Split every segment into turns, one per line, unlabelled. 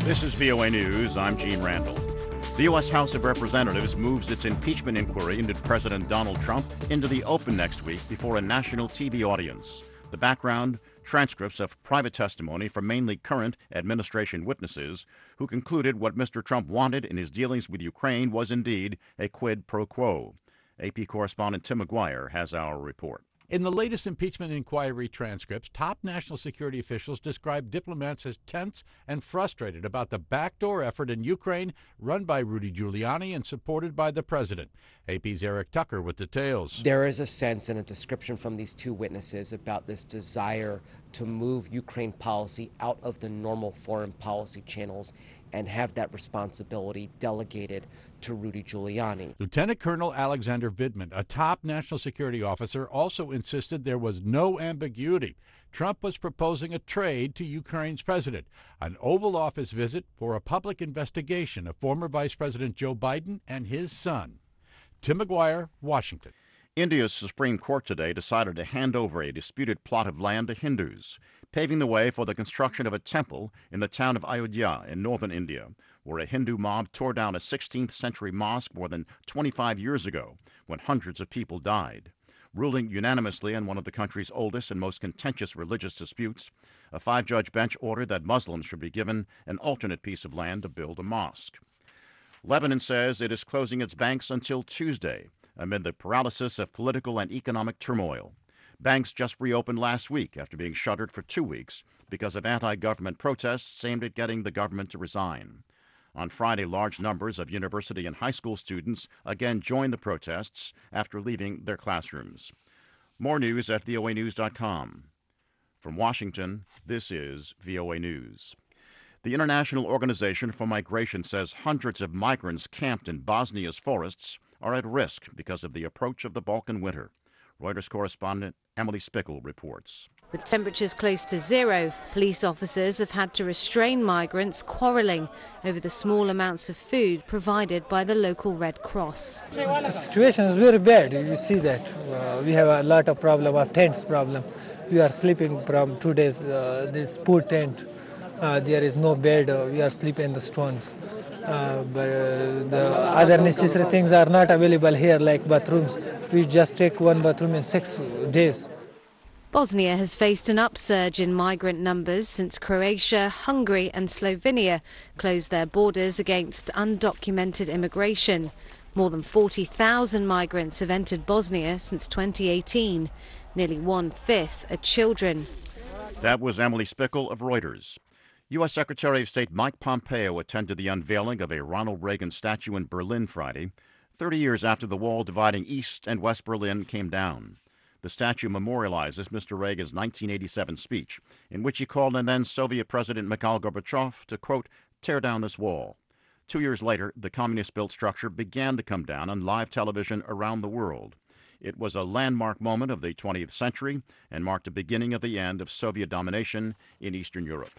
This is VOA News. I'm Gene Randall. The U.S. House of Representatives moves its impeachment inquiry into President Donald Trump into the open next week before a national TV audience. The background, transcripts of private testimony from mainly current administration witnesses who concluded what Mr. Trump wanted in his dealings with Ukraine was indeed a quid pro quo. AP correspondent Tim McGuire has our report.
In the latest impeachment inquiry transcripts, top national security officials described diplomats as tense and frustrated about the backdoor effort in Ukraine run by Rudy Giuliani and supported by the president. AP's Eric Tucker with details.
There is a sense and a description from these two witnesses about this desire to move Ukraine policy out of the normal foreign policy channels and have that responsibility delegated to Rudy Giuliani.
Lieutenant Colonel Alexander Vidman, a top national security officer, also insisted there was no ambiguity. Trump was proposing a trade to Ukraine's president, an Oval Office visit for a public investigation of former Vice President Joe Biden and his son. Tim McGuire, Washington.
India's Supreme Court today decided to hand over a disputed plot of land to Hindus, paving the way for the construction of a temple in the town of Ayodhya in northern India, where a Hindu mob tore down a 16th century mosque more than 25 years ago when hundreds of people died. Ruling unanimously on one of the country's oldest and most contentious religious disputes, a 5-judge bench ordered that Muslims should be given an alternate piece of land to build a mosque. Lebanon says it is closing its banks until Tuesday amid the paralysis of political and economic turmoil. Banks just reopened last week after being shuttered for 2 weeks because of anti-government protests aimed at getting the government to resign. On Friday, large numbers of university and high school students again joined the protests after leaving their classrooms. More news at voanews.com. From Washington, this is VOA News. The International Organization for Migration says hundreds of migrants camped in Bosnia's forests are at risk because of the approach of the Balkan winter. Reuters correspondent Emily Spickle reports.
With temperatures close to zero, police officers have had to restrain migrants quarrelling over the small amounts of food provided by the local Red Cross.
The situation is very bad. You see that. We have a lot of problem, of tents problem. We are sleeping from 2 days, this poor tent. There is no bed. We are sleeping in the stones. But the other necessary things are not available here, like bathrooms. We just take one bathroom in 6 days.
Bosnia has faced an upsurge in migrant numbers since Croatia, Hungary and Slovenia closed their borders against undocumented immigration. More than 40,000 migrants have entered Bosnia since 2018. Nearly 1/5 are children.
That was Emily Spickle of Reuters. U.S. Secretary of State Mike Pompeo attended the unveiling of a Ronald Reagan statue in Berlin Friday, 30 years after the wall dividing East and West Berlin came down. The statue memorializes Mr. Reagan's 1987 speech, in which he called on then Soviet President Mikhail Gorbachev to, quote, tear down this wall. 2 years later, the communist-built structure began to come down on live television around the world. It was a landmark moment of the 20th century and marked the beginning of the end of Soviet domination in Eastern Europe.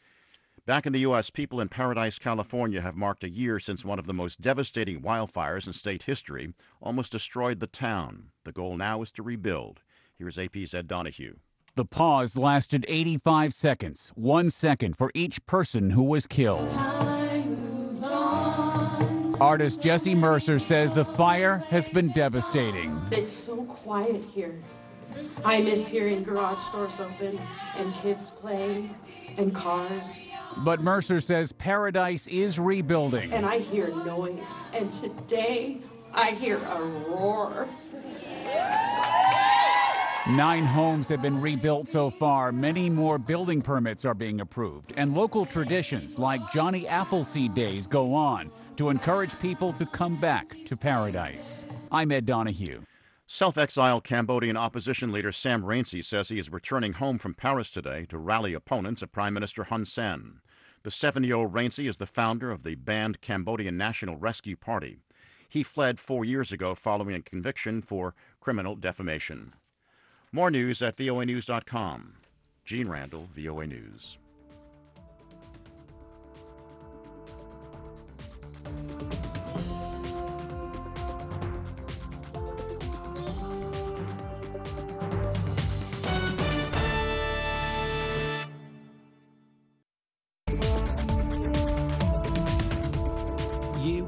Back in the U.S., people in Paradise, California have marked a year since one of the most devastating wildfires in state history almost destroyed the town. The goal now is to rebuild. Here's AP's Ed Donahue.
The pause lasted 85 seconds, 1 second for each person who was killed. Artist Jesse Mercer says the fire has been devastating.
It's so quiet here. I miss hearing garage doors open and kids playing and cars.
But Mercer says Paradise is rebuilding.
And I hear noise. And today I hear a roar.
9 homes have been rebuilt so far. Many more building permits are being approved. And local traditions like Johnny Appleseed Days go on to encourage people to come back to Paradise. I'm Ed Donahue.
Self-exiled Cambodian opposition leader Sam Rainsy says he is returning home from Paris today to rally opponents of Prime Minister Hun Sen. The 70-year-old Rainsy is the founder of the banned Cambodian National Rescue Party. He fled 4 years ago following a conviction for criminal defamation. More news at voanews.com. Gene Randall, VOA News.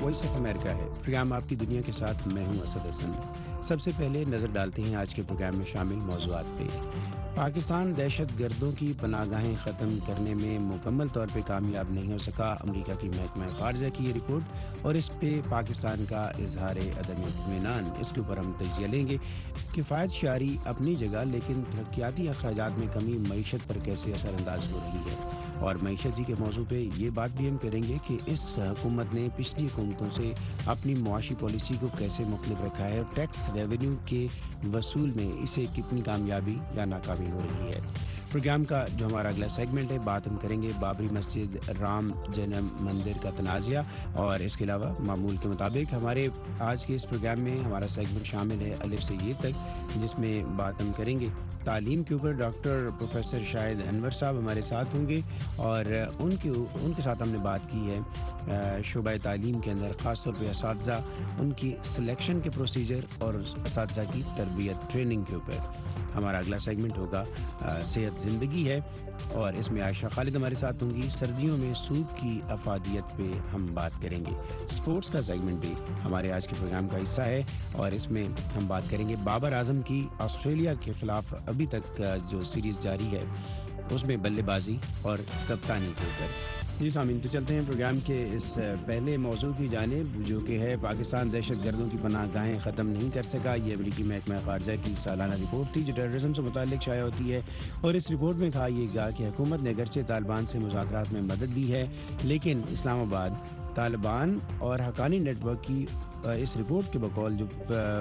Voice of America ہے، programme آپ کی دنیا کے ساتھ میں ہوں اسد حسن۔ سب سے پہلے نظر ڈالتے ہیں آج کے پروگرام میں شامل موضوعات پہ۔ پاکستان دہشت گردوں کی پناہ گاہیں ختم کرنے میں مکمل طور پہ کامیاب نہیں ہو سکا، امریکہ کی محکمہ خارجہ کی یہ رپورٹ، اور اس پہ پاکستان کا اظہار عدم اطمینان۔ اس کے اوپر ہم تجزیہ لیں گے۔ کفایت شعاری اپنی جگہ، لیکن ترقیاتی اخراجات میں کمی معیشت پر کیسے اثر انداز ہو رہی ہے، اور معیشت جی کے موضوع پہ یہ بات بھی ہم کریں گے کہ اس حکومت نے پچھلی حکومتوں سے اپنی معاشی پالیسی کو کیسے مختلف رکھا ہے، اور ٹیکس ریونیو کے وصول میں اسے کتنی کامیابی یا ناکامی ہو رہی ہے۔ پروگرام کا جو ہمارا اگلا سیگمنٹ ہے، بات ہم کریں گے بابری مسجد رام جنم مندر کا تنازعہ، اور اس کے علاوہ معمول کے مطابق ہمارے آج کے اس پروگرام میں ہمارا سیگمنٹ شامل ہے الف سے یہ تک، جس میں بات ہم کریں گے تعلیم کے اوپر۔ ڈاکٹر پروفیسر شاہد انور صاحب ہمارے ساتھ ہوں گے، اور ان کے ساتھ ہم نے بات کی ہے شعبہ تعلیم کے اندر، خاص طور پہ اساتذہ، ان کی سلیکشن کے پروسیجر اور اساتذہ کی تربیت ٹریننگ کے اوپر۔ ہمارا اگلا سیگمنٹ ہوگا صحت زندگی ہے، اور اس میں عائشہ خالد ہمارے ساتھ ہوں گی۔ سردیوں میں سوپ کی افادیت پہ ہم بات کریں گے۔ سپورٹس کا سیگمنٹ بھی ہمارے آج کے پروگرام کا حصہ ہے، اور اس میں ہم بات کریں گے بابر اعظم کی آسٹریلیا کے خلاف ابھی تک جو سیریز جاری ہے اس میں بلے بازی اور کپتانی کے اوپر۔ جی سامعین، تو چلتے ہیں پروگرام کے اس پہلے موضوع کی جانب، جو کہ ہے پاکستان دہشت گردوں کی پناہ گاہیں ختم نہیں کر سکا۔ یہ امریکی محکمہ خارجہ کی سالانہ رپورٹ تھی جو ٹیررزم سے متعلق شائع ہوتی ہے، اور اس رپورٹ میں کہا یہ گیا کہ حکومت نے اگرچہ طالبان سے مذاکرات میں مدد دی ہے، لیکن اسلام آباد طالبان اور حقانی نیٹ ورک کی اس رپورٹ کے بقول جو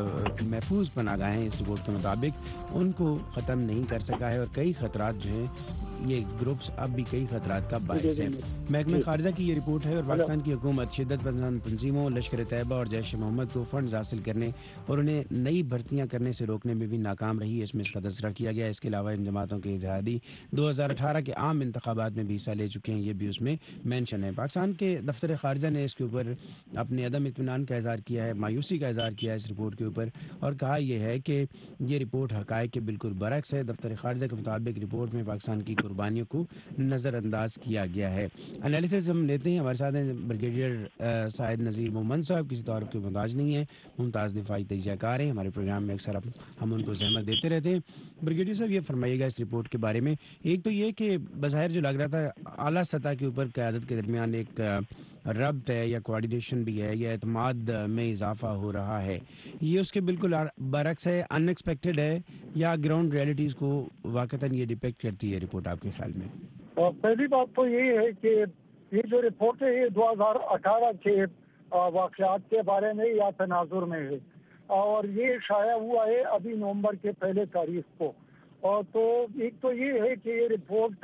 محفوظ پناہ گاہیں اس رپورٹ کے مطابق ان کو ختم نہیں کر سکا ہے، اور کئی خطرات جو ہیں یہ گروپس اب بھی کئی خطرات کا باعث ہیں۔ محکمہ خارجہ کی یہ رپورٹ ہے، اور پاکستان کی حکومت شدت پسند تنظیموں، لشکر طیبہ اور جیش محمد کو فنڈز حاصل کرنے اور انہیں نئی بھرتیاں کرنے سے روکنے میں بھی ناکام رہی، اس میں اس کا تذکرہ کیا گیا۔ اس کے علاوہ ان جماعتوں کے اتحادی 2018 کے عام انتخابات میں بھی حصہ لے چکے ہیں، یہ بھی اس میں مینشن ہے۔ پاکستان کے دفتر خارجہ نے اس کے اوپر اپنے عدم اطمینان کا اظہار کیا ہے، مایوسی کا اظہار کیا ہے اس رپورٹ کے اوپر، اور کہا یہ ہے کہ یہ رپورٹ حقائق کے بالکل برعکس ہے۔ دفتر خارجہ کے مطابق رپورٹ میں پاکستان کی قربانیوں کو نظر انداز کیا گیا ہے۔ انالیسس ہم لیتے ہیں، ہمارے ساتھ ہیں بریگیڈیئر سعید نذیر مومن صاحب، کسی تعارف کے محتاج نہیں ہیں، ممتاز دفاعی تجزیہ کار ہیں، ہمارے پروگرام میں اکثر ہم ان کو زحمت دیتے رہتے ہیں۔ بریگیڈیئر صاحب، یہ فرمائیے گا اس رپورٹ کے بارے میں، ایک تو یہ کہ بظاہر جو لگ رہا تھا اعلیٰ سطح کے اوپر قیادت کے درمیان ایک ربط ہے یا کوآرڈینیشن بھی ہے، یا اعتماد میں اضافہ ہو رہا ہے، یہ اس کے بالکل برعکس ہے، ان ایکسپیکٹڈ ہے، یا گراؤنڈ ریئلٹیز کو واقعتاً یہ ڈپیکٹ کرتی ہے رپورٹ آپ کے خیال میں؟
پہلی بات تو یہ ہے کہ یہ جو رپورٹ ہے یہ 2018 کے واقعات کے بارے میں یا تناظر میں ہے، اور یہ شائع ہوا ہے ابھی نومبر کے پہلے تاریخ کو۔ تو ایک تو یہ ہے کہ یہ رپورٹ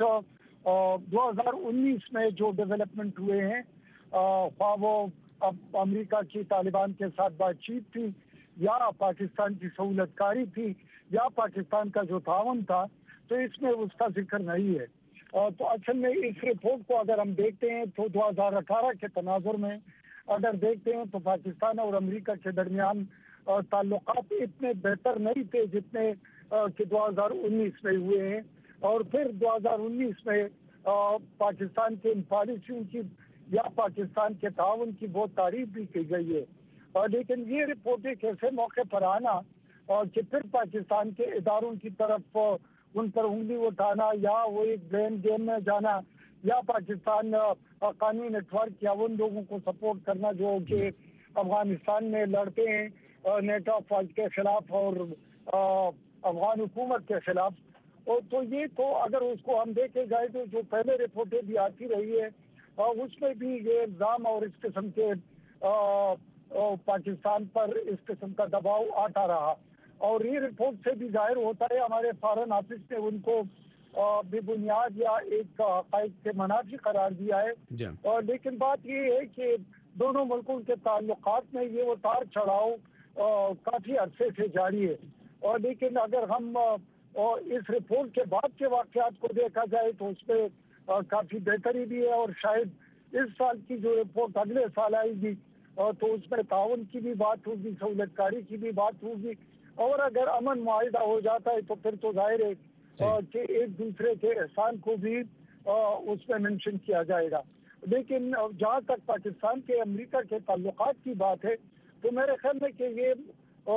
2019 میں جو ڈیولپمنٹ ہوئے ہیں، وہ امریکہ کی طالبان کے ساتھ بات چیت تھی، یا پاکستان کی سہولت کاری تھی، یا پاکستان کا جو تعاون تھا، تو اس میں اس کا ذکر نہیں ہے۔ تو اصل میں اس رپورٹ کو اگر ہم دیکھتے ہیں تو 2018 کے تناظر میں اگر دیکھتے ہیں تو پاکستان اور امریکہ کے درمیان تعلقات اتنے بہتر نہیں تھے جتنے کہ 2019 میں ہوئے ہیں، اور پھر 2019 میں پاکستان کے ان پالیسیوں کی یا پاکستان کے تعاون کی بہت تعریف بھی کی گئی ہے، لیکن یہ رپورٹ ایک ایسے موقع پر آنا کہ پھر پاکستان کے اداروں کی طرف ان پر انگلی اٹھانا، یا وہ ایک بلیم گیم میں جانا، یا پاکستان قانونی نیٹ ورک یا ان لوگوں کو سپورٹ کرنا جو کہ افغانستان میں لڑتے ہیں نیٹو فوج کے خلاف اور افغان حکومت کے خلاف۔ اور تو یہ تو اگر اس کو ہم دیکھے جائے تو جو پہلے رپورٹیں بھی آتی رہی ہے اس میں بھی یہ الزام اور اس قسم کے پاکستان پر اس قسم کا دباؤ آتا رہا، اور یہ رپورٹ سے بھی ظاہر ہوتا ہے ہمارے فارن آفس نے ان کو بے بنیاد یا ایک حقائق کے منافی قرار دیا ہے، لیکن بات یہ ہے کہ دونوں ملکوں کے تعلقات میں یہ اتار چڑھاؤ کافی عرصے سے جاری ہے، اور لیکن اگر ہم اس رپورٹ کے بعد کے واقعات کو دیکھا جائے تو اس میں کافی بہتری بھی ہے، اور شاید اس سال کی جو رپورٹ اگلے سال آئے گی تو اس میں تعاون کی بھی بات ہوگی، سہولت کاری کی بھی بات ہوگی، اور اگر امن معاہدہ ہو جاتا ہے تو پھر تو ظاہر ہے کہ ایک دوسرے کے احسان کو بھی اس میں منشن کیا جائے گا۔ لیکن جہاں تک پاکستان کے امریکہ کے تعلقات کی بات ہے تو میرے خیال میں کہ یہ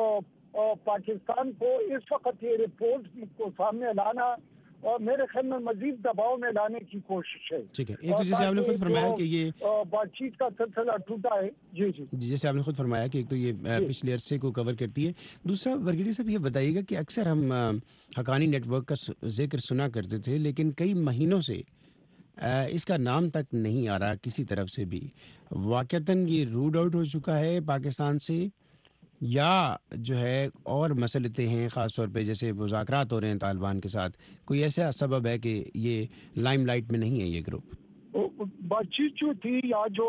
پاکستان کو اس وقت یہ رپورٹ کو سامنے لانا اور میرے خیال میں مزید دباؤ میں لانے کی کوشش ہے.
ٹھیک ہے. ایک تو جیسے آپ نے خود فرمایا کہ یہ
بات چیت کا سلسلہ ٹوٹا ہے. جی
جیسے آپ نے خود فرمایا کہ ایک تو یہ پچھلے عرصے کو کور کرتی ہے. دوسرا برگیڈیئر صاحب یہ بتائیے گا کہ اکثر ہم حقانی نیٹ ورک کا ذکر سنا کرتے تھے لیکن کئی مہینوں سے اس کا نام تک نہیں آ رہا کسی طرف سے بھی. واقعتاً یہ روڈ آؤٹ ہو چکا ہے پاکستان سے یا جو ہے اور مسئلے ہیں خاص طور پہ جیسے مذاکرات ہو رہے ہیں طالبان کے ساتھ, کوئی ایسا سبب ہے کہ یہ لائم لائٹ میں نہیں ہے یہ گروپ؟
بات چیت جو تھی یا جو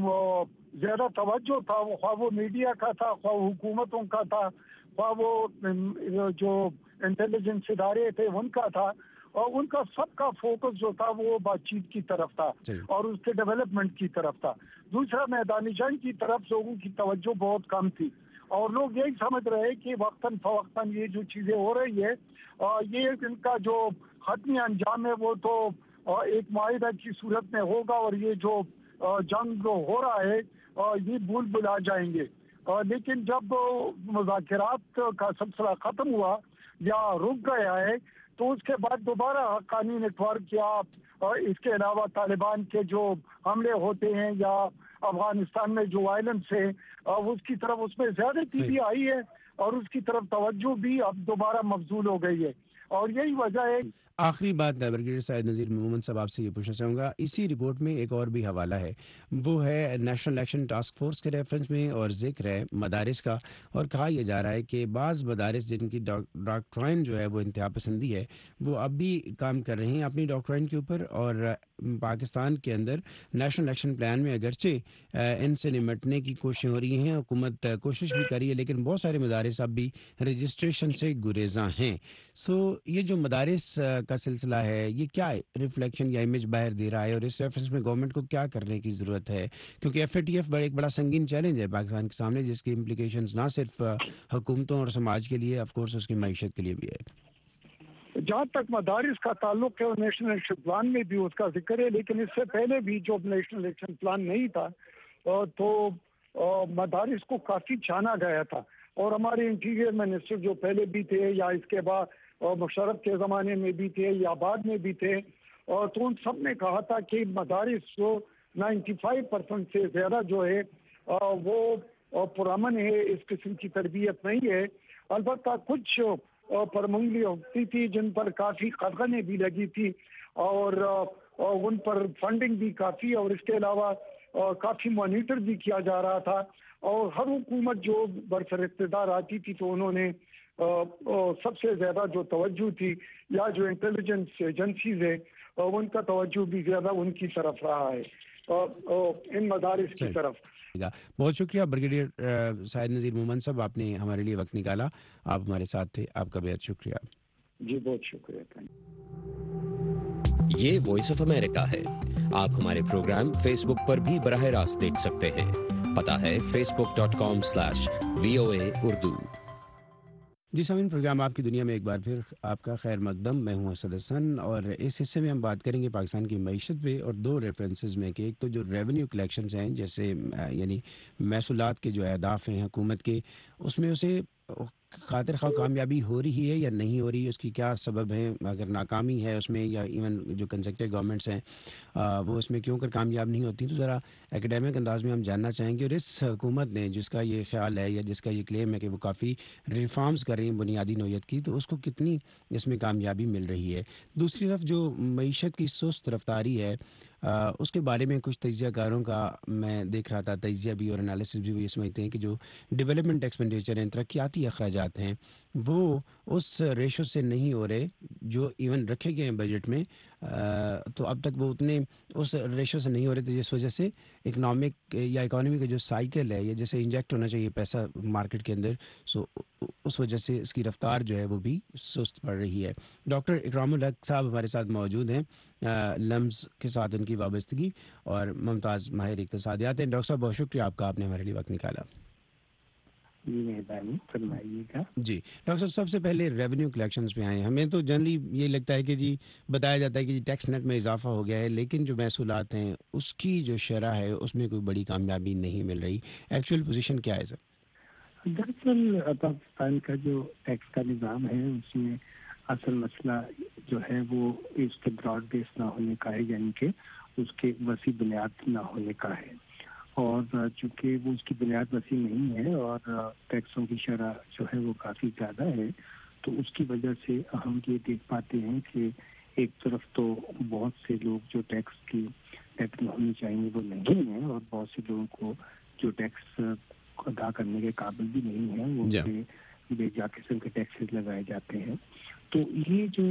زیادہ توجہ تھا وہ خواہ وہ میڈیا کا تھا, خواہ حکومتوں کا تھا, خواہ وہ جو انٹیلیجنس ادارے تھے ان کا تھا, اور ان کا سب کا فوکس جو تھا وہ بات چیت کی طرف تھا اور اس کے ڈیولپمنٹ کی طرف تھا. دوسرا میدان جنگ کی طرف لوگوں کی توجہ بہت کم تھی اور لوگ یہی سمجھ رہے کہ وقتاً فوقتاً یہ جو چیزیں ہو رہی ہے یہ ان کا جو حتمی انجام ہے وہ تو ایک معاہدہ کی صورت میں ہوگا اور یہ جو جنگ ہو رہا ہے یہ بھول بھلا جائیں گے. لیکن جب مذاکرات کا سلسلہ ختم ہوا یا رک گیا ہے تو اس کے بعد دوبارہ حقانی نیٹ ورک یا اس کے علاوہ طالبان کے جو حملے ہوتے ہیں یا افغانستان میں جو وائلنس ہے اس کی طرف اس میں زیادتی بھی آئی ہے اور اس کی طرف توجہ بھی اب دوبارہ مبذول ہو گئی ہے اور یہی وجہ ہے.
آخری بات برگیڈیئر سعید نذیر مومن صاحب آپ سے یہ پوچھنا چاہوں گا, اسی رپورٹ میں ایک اور بھی حوالہ ہے, وہ ہے نیشنل الیکشن ٹاسک فورس کے ریفرنس میں اور ذکر ہے مدارس کا, اور کہا یہ جا رہا ہے کہ بعض مدارس جن کی ڈاکٹرائن جو ہے وہ انتہا پسندی ہے وہ اب بھی کام کر رہے ہیں اپنی ڈاکٹرائن کے اوپر, اور پاکستان کے اندر نیشنل الیکشن پلان میں اگرچہ ان سے نمٹنے کی کوششیں ہو رہی ہیں, حکومت کوشش بھی کر رہی ہے, لیکن بہت سارے مدارس اب بھی رجسٹریشن سے گریزاں ہیں. سو یہ جو مدارس کا سلسلہ ہے یہ کیا ریفلیکشن یا امیج باہر دے رہا ہے, اور اس ریفرنس میں گورنمنٹ کو کیا کرنے کی ضرورت ہے, کیونکہ ایف اے ٹی ایف ایک بڑا سنگین چیلنج ہے پاکستان کے سامنے جس کی امپلیکیشنز نہ صرف حکومتوں اور سماج کے لیے آف کورس اس کی معیشت کے لیے بھی ہے.
جہاں تک مدارس کا تعلق ہے اور نیشنل الیکشن پلان میں بھی اس کا ذکر ہے, لیکن اس سے پہلے بھی جو نیشنل الیکشن پلان نہیں تھا تو مدارس کو کافی چھانا گیا تھا, اور ہمارے انٹیریئر منسٹر جو پہلے بھی تھے یا اس کے بعد مشرف کے زمانے میں بھی تھے یا بعد میں بھی تھے, تو ان سب نے کہا تھا کہ مدارس جو 95% سے زیادہ جو ہے وہ پرامن ہے, اس قسم کی تربیت نہیں ہے. البتہ کچھ پرمنگلی ہوتی تھی جن پر کافی قدغنیں بھی لگی تھی اور ان پر فنڈنگ بھی کافی, اور اس کے علاوہ کافی مانیٹر بھی کیا جا رہا تھا, اور ہر حکومت جو برسر اقتدار آتی تھی تو انہوں نے سب سے زیادہ جو توجہ تھی یا جو انٹیلیجنس ایجنسیز ہیں ان کا توجہ بھی زیادہ ان کی طرف رہا ہے ان مدارس کی طرف.
بہت شکریہ برگیڈیئر سعید نذیر مومن صاحب, آپ نے ہمارے لیے وقت نکالا, آپ ہمارے ساتھ تھے, آپ کا بہت شکریہ.
جی بہت شکریہ.
یہ وائس آف امریکہ ہے. آپ ہمارے پروگرام فیس بک پر بھی براہ راست دیکھ سکتے ہیں. پتہ ہے facebook.com/VOA Urdu.
جی سامعین, پروگرام آپ کی دنیا میں ایک بار پھر آپ کا خیر مقدم. میں ہوں اسد حسن, اور اس حصے میں ہم بات کریں گے پاکستان کی معیشت پہ, اور دو ریفرنسز میں کہ ایک تو جو ریونیو کلیکشنز ہیں جیسے یعنی محصولات کے جو اہداف ہیں حکومت کے, اس میں اسے خاطر خواہ کامیابی ہو رہی ہے یا نہیں ہو رہی, اس کی کیا سبب ہیں, اگر ناکامی ہے اس میں یا ایون جو کنسیکٹیو گورنمنٹس ہیں وہ اس میں کیوں کر کامیاب نہیں ہوتی, تو ذرا ایکڈیمک انداز میں ہم جاننا چاہیں گے. اور اس حکومت نے جس کا یہ خیال ہے یا جس کا یہ کلیم ہے کہ وہ کافی ریفارمز کر رہی ہیں بنیادی نوعیت کی, تو اس کو کتنی اس میں کامیابی مل رہی ہے. دوسری طرف جو معیشت کی سست رفتاری ہے اس کے بارے میں کچھ تجزیہ کاروں کا میں دیکھ رہا تھا, تجزیہ بھی اور انالیسس بھی وہ یہ سمجھتے ہیں کہ جو ڈیولپمنٹ ایکسپینڈیچر ہیں, ترقیاتی اخراجات ہیں, وہ اس ریشو سے نہیں ہو رہے جو ایون رکھے گئے ہیں بجٹ میں, تو اب تک وہ اتنے اس ریشو سے نہیں ہو رہے تھے, جس وجہ سے اکنامک یا اکانومی کا جو سائیکل ہے یا جیسے انجیکٹ ہونا چاہیے پیسہ مارکیٹ کے اندر, سو اس وجہ سے اس کی رفتار جو ہے وہ بھی سست پڑ رہی ہے. ڈاکٹر اکرام الحق صاحب ہمارے ساتھ موجود ہیں, لمز کے ساتھ ان کی وابستگی, اور ممتاز ماہر اقتصادیات ہیں. ڈاکٹر صاحب بہت شکریہ آپ کا, آپ نے ہمارے لیے وقت نکالا.
جی مہربانی فرمائیے گا.
جی ڈاکٹر صاحب سب سے پہلے ریونیو کلیکشنز پہ آئیں. ہمیں تو جنرلی یہ لگتا ہے کہ جی بتایا جاتا ہے کہ جی ٹیکس نیٹ میں اضافہ ہو گیا ہے، لیکن جو محصولات ہیں اس کی جو شرح ہے اس میں کوئی بڑی کامیابی نہیں مل رہی. ایکچوئل پوزیشن کیا ہے سر؟
دراصل پاکستان کا جو ٹیکس کا نظام ہے اس میں اصل مسئلہ جو ہے وہ اس کے براڈ بیس نہ ہونے کا ہے، یعنی کہ اس کے وسیع بنیاد نہ ہونے کا ہے. اور چونکہ وہ اس کی بنیاد وسیع نہیں ہے اور ٹیکسوں کی شرح جو ہے وہ کافی زیادہ ہے، تو اس کی وجہ سے ہم یہ دیکھ پاتے ہیں کہ ایک طرف تو بہت سے لوگ جو ٹیکس کی ٹیکس ہونی چاہیے وہ نہیں ہیں، اور بہت سے لوگوں کو جو ٹیکس ادا کرنے کے قابل بھی نہیں ہیں وہ بے جا قسم کے ٹیکسز لگائے جاتے ہیں. تو یہ جو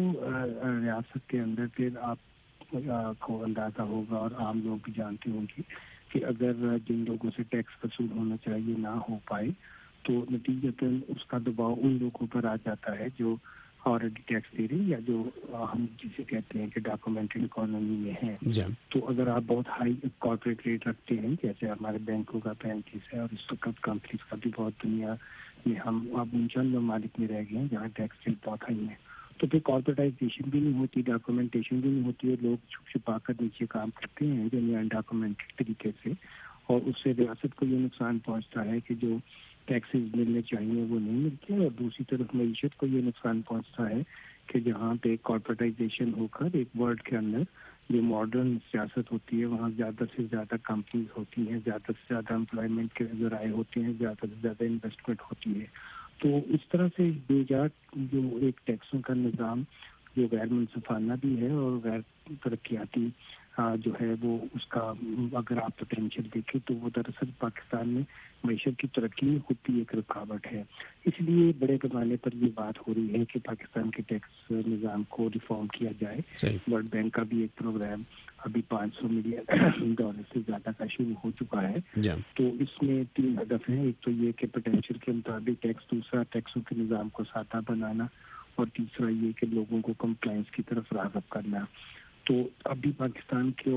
ریاست کے اندر پھر آپ کو اندازہ ہوگا اور عام لوگ بھی جانتے ہوں گے کہ اگر جن لوگوں سے ٹیکس وصول ہونا چاہیے نہ ہو پائے تو نتیجتاً اس کا دباؤ ان لوگوں پر آ جاتا ہے جو آلریڈی ٹیکس دے رہے یا جو ہم جسے کہتے ہیں کہ ڈاکومنٹڈ اکانومی میں ہیں. تو اگر آپ بہت ہائی کارپوریٹ ریٹ رکھتے ہیں جیسے ہمارے بینکوں کا 35 ہے اور اس وقت کمپنیز کا بھی بہت دنیا میں ہم اب ان چند ممالک میں رہ گئے ہیں جہاں ٹیکس ریٹ بہت ہائی ہے، تو پھر کارپوریٹائزیشن بھی نہیں ہوتی، ڈاکومنٹیشن بھی نہیں ہوتی ہے، لوگ چھپ چھپا کر نیچے کام کرتے ہیں یعنی انڈاکومنٹڈ طریقے سے، اور اس سے ریاست کو یہ نقصان پہنچتا ہے کہ جو ٹیکسز ملنے چاہیے وہ نہیں ملتے، اور دوسری طرف معیشت کو یہ نقصان پہنچتا ہے کہ جہاں پہ کارپوریٹائزیشن ہو کر ایک ورلڈ کے اندر جو ماڈرن سیاست ہوتی ہے وہاں زیادہ سے زیادہ کمپنیز ہوتی ہیں، زیادہ سے زیادہ امپلائمنٹ کے ذرائع ہوتے ہیں، زیادہ سے زیادہ انویسٹمنٹ ہوتی ہے. تو اس طرح سے بے جا جو ایک ٹیکسوں کا نظام جو غیر منصفانہ بھی ہے اور غیر ترقیاتی جو ہے وہ اس کا اگر آپ پوٹینشیل دیکھیں تو وہ دراصل پاکستان میں معیشت کی ترقی میں خود بھی ایک رکاوٹ ہے. اس لیے بڑے پیمانے پر یہ بات ہو رہی ہے کہ پاکستان کے ٹیکس نظام کو ریفارم کیا جائے. ورلڈ بینک کا بھی ایک پروگرام ابھی $500 ملین سے زیادہ کا شروع ہو چکا ہے. تو اس میں 3 ہدف ہیں، ایک تو یہ کہ پوٹینشیل کے مطابق ٹیکس، دوسرا ٹیکسوں کے نظام کو سادہ بنانا، اور تیسرا یہ کہ لوگوں کو کمپلائنس کی طرف راغب کرنا. تو ابھی پاکستان کے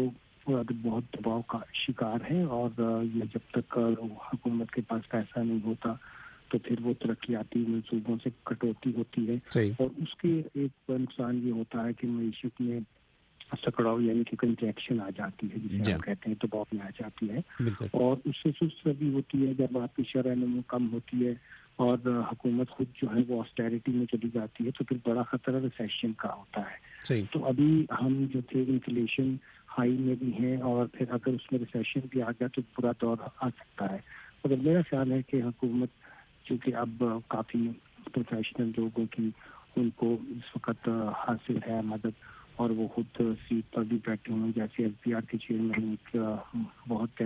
بہت دباؤ کا شکار ہے، اور یہ جب تک حکومت کے پاس پیسہ نہیں ہوتا تو پھر وہ ترقیاتی منصوبوں سے کٹوتی ہوتی ہے، اور اس کے ایک نقصان یہ ہوتا ہے کہ معیشت میں سکڑاؤ یعنی کہ کنٹریکشن آ جاتی ہے جسے ہم کہتے ہیں، دباؤ میں آ جاتی ہے. اور اس سے سست بھی ہوتی ہے جب آپ کی شرح نمو کم ہوتی ہے اور حکومت خود جو ہے وہ آسٹیرٹی میں چلی جاتی ہے، تو پھر بڑا خطرہ ریسیشن کا ہوتا ہے. تو ابھی ہم جو تھے انفلیشن ہائی میں بھی ہیں، اور پھر اگر اس میں ریسیشن بھی آ گیا تو برا دور آ سکتا ہے. مگر میرا خیال ہے کہ حکومت چونکہ اب کافی پروفیشنل لوگوں کی ان کو اس وقت حاصل ہے مدد، اور وہ خود سیٹ پر بھی بیٹھے ہوئے، جیسے ایس بی آر کے چیئرمین بہت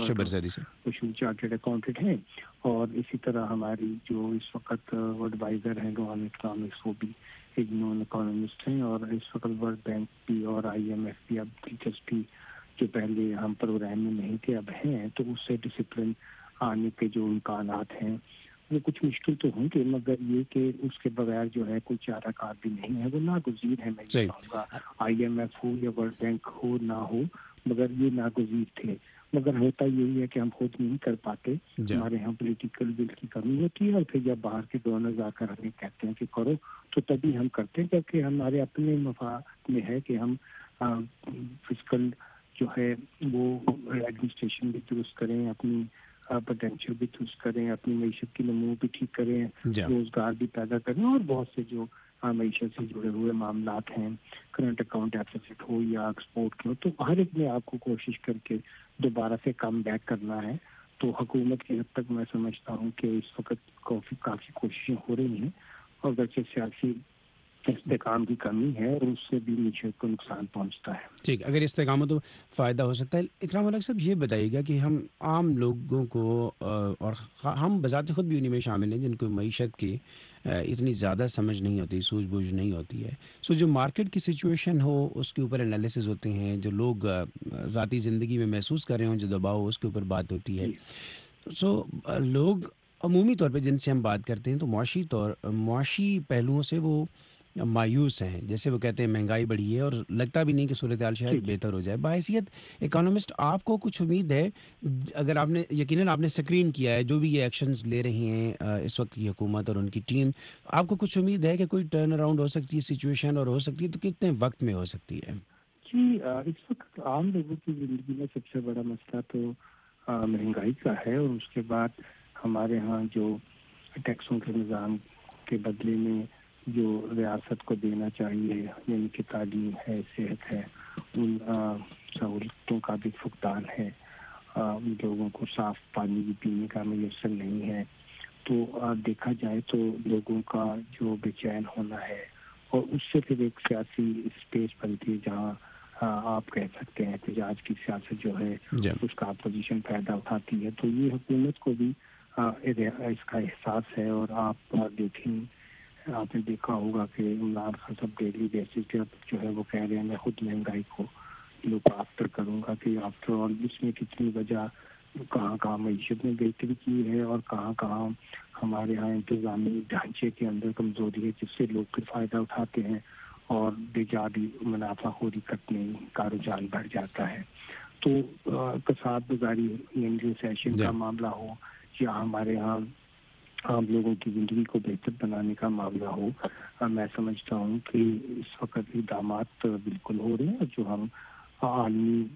مشہور چارٹرڈ اکاؤنٹنٹ ہیں، اور اسی طرح ہماری جو اس وقت ایڈوائزر ہیں گورنمنٹ اکنامکس وہ بھی ایک نون اکانومسٹ ہیں، اور اس وقت ورلڈ بینک بھی اور IMF بھی اب دلچسپی جو پہلے ہم پروگرام میں نہیں تھے اب ہیں، تو اس سے ڈسپلن آنے کے جو امکانات ہیں وہ کچھ مشکل تو ہوں گے، مگر یہ کہ اس کے بغیر جو ہے کوئی چارہ کار بھی نہیں ہے، وہ ناگزیر ہے. میں یہ کہوں گا IMF ہو یا ورلڈ بینک ہو نہ ہو، مگر یہ ناگزیر تھے. مگر ہوتا یہی ہے کہ ہم خود نہیں کر پاتے، ہمارے یہاں پولیٹیکل ول کی کمی ہوتی ہے، اور پھر جب باہر کے ڈونرز آ کر ہمیں کہتے ہیں کہ کرو تو تبھی ہم کرتے ہیں، کیونکہ ہمارے اپنے مفاد میں ہے کہ ہم فسکل جو ہے وہ ایڈمنسٹریشن بھی درست کریں، اپنی پوٹینشیل بھی درست کریں، اپنی معیشت کی نمو بھی ٹھیک کریں، روزگار بھی پیدا کریں، اور بہت سے جو معیشت سے جڑے ہوئے معاملات ہیں، کرنٹ اکاؤنٹ ڈیفیسٹ ہو یا ایکسپورٹ کے ہو، تو ہر ایک میں آپ کو کوشش کر کے دوبارہ سے کم بیک کرنا ہے. تو حکومت کی حد تک میں سمجھتا ہوں کہ اس وقت کافی کوششیں ہو رہی ہیں، اور اگرچہ سیاسی استحکام کی کمی ہے اور اس سے بھی معیشت کو نقصان پہنچتا ہے.
ٹھیک، اگر استحکام ہو تو فائدہ ہو سکتا ہے. اکرام الحق صاحب یہ بتائیے گا کہ ہم عام لوگوں کو اور ہم بذات خود بھی انہیں میں شامل ہیں جن کو معیشت کی اتنی زیادہ سمجھ نہیں ہوتی، سوجھ بوجھ نہیں ہوتی ہے. جو مارکیٹ کی سچویشن ہو اس کے اوپر انالیسز ہوتے ہیں، جو لوگ ذاتی زندگی میں محسوس کر رہے ہوں جو دباؤ ہو اس کے اوپر بات ہوتی ہے. لوگ عمومی طور پہ جن سے ہم بات کرتے ہیں تو معاشی پہلوؤں سے وہ مایوس ہیں. جیسے وہ کہتے ہیں مہنگائی بڑھی ہے اور لگتا بھی نہیں کہ صورتحال شاید بہتر ہو جائے. بحیثیت اکانومسٹ آپ کو کچھ امید ہے, اگر آپ نے یقیناً آپ نے اسکرین کیا ہے جو بھی یہ ایکشنز لے رہی ہیں اس وقت کی حکومت اور ان کی ٹیم, آپ کو کچھ امید ہے کہ کوئی ٹرن اراؤنڈ ہو سکتی ہے سچویشن, اور ہو سکتی ہے تو کتنے وقت میں ہو سکتی ہے؟
جی, اس وقت عام لوگوں کی زندگی میں سب سے بڑا مسئلہ تو مہنگائی کا ہے, اور اس کے بعد ہمارے ہاں جو ٹیکسوں کے نظام کے بدلے میں جو ریاست کو دینا چاہیے, یعنی کہ تعلیم ہے, صحت ہے, ان سہولتوں کا بھی فقدان ہے. لوگوں کو صاف پانی بھی پینے کا میسر نہیں ہے. تو دیکھا جائے تو لوگوں کا جو بے چین ہونا ہے, اور اس سے پھر ایک سیاسی اسپیس بنتی ہے جہاں آپ کہہ سکتے ہیں کہ آج کی سیاست جو ہے اس کا اپوزیشن فائدہ اٹھاتی ہے. تو یہ حکومت کو بھی اس کا احساس ہے. اور آپ دیکھیں, آپ نے دیکھا ہوگا کہ عمران خان صاحب ڈیلی بیسس پہ جو ہے وہ کہہ رہے ہیں میں خود مہنگائی کو لوگ آفٹر کروں گا, کہ آفٹر آل اس میں کتنی وجہ کہاں کہاں معیشت میں بہتری کی ہے اور کہاں کہاں ہمارے ہاں انتظامی ڈھانچے کے اندر کمزوری ہے جس سے لوگ پھر فائدہ اٹھاتے ہیں اور بےجادی منافع خوری کرنے کا رجحان بڑھ جاتا ہے. تو کساد گزاری یعنی ریسیشن کا معاملہ ہو یا ہمارے ہاں عام لوگوں کی زندگی کو بہتر بنانے کا معاملہ ہو, میں سمجھتا ہوں کہ اس وقت اقدامات بالکل ہو رہے ہیں جو ہم عالمی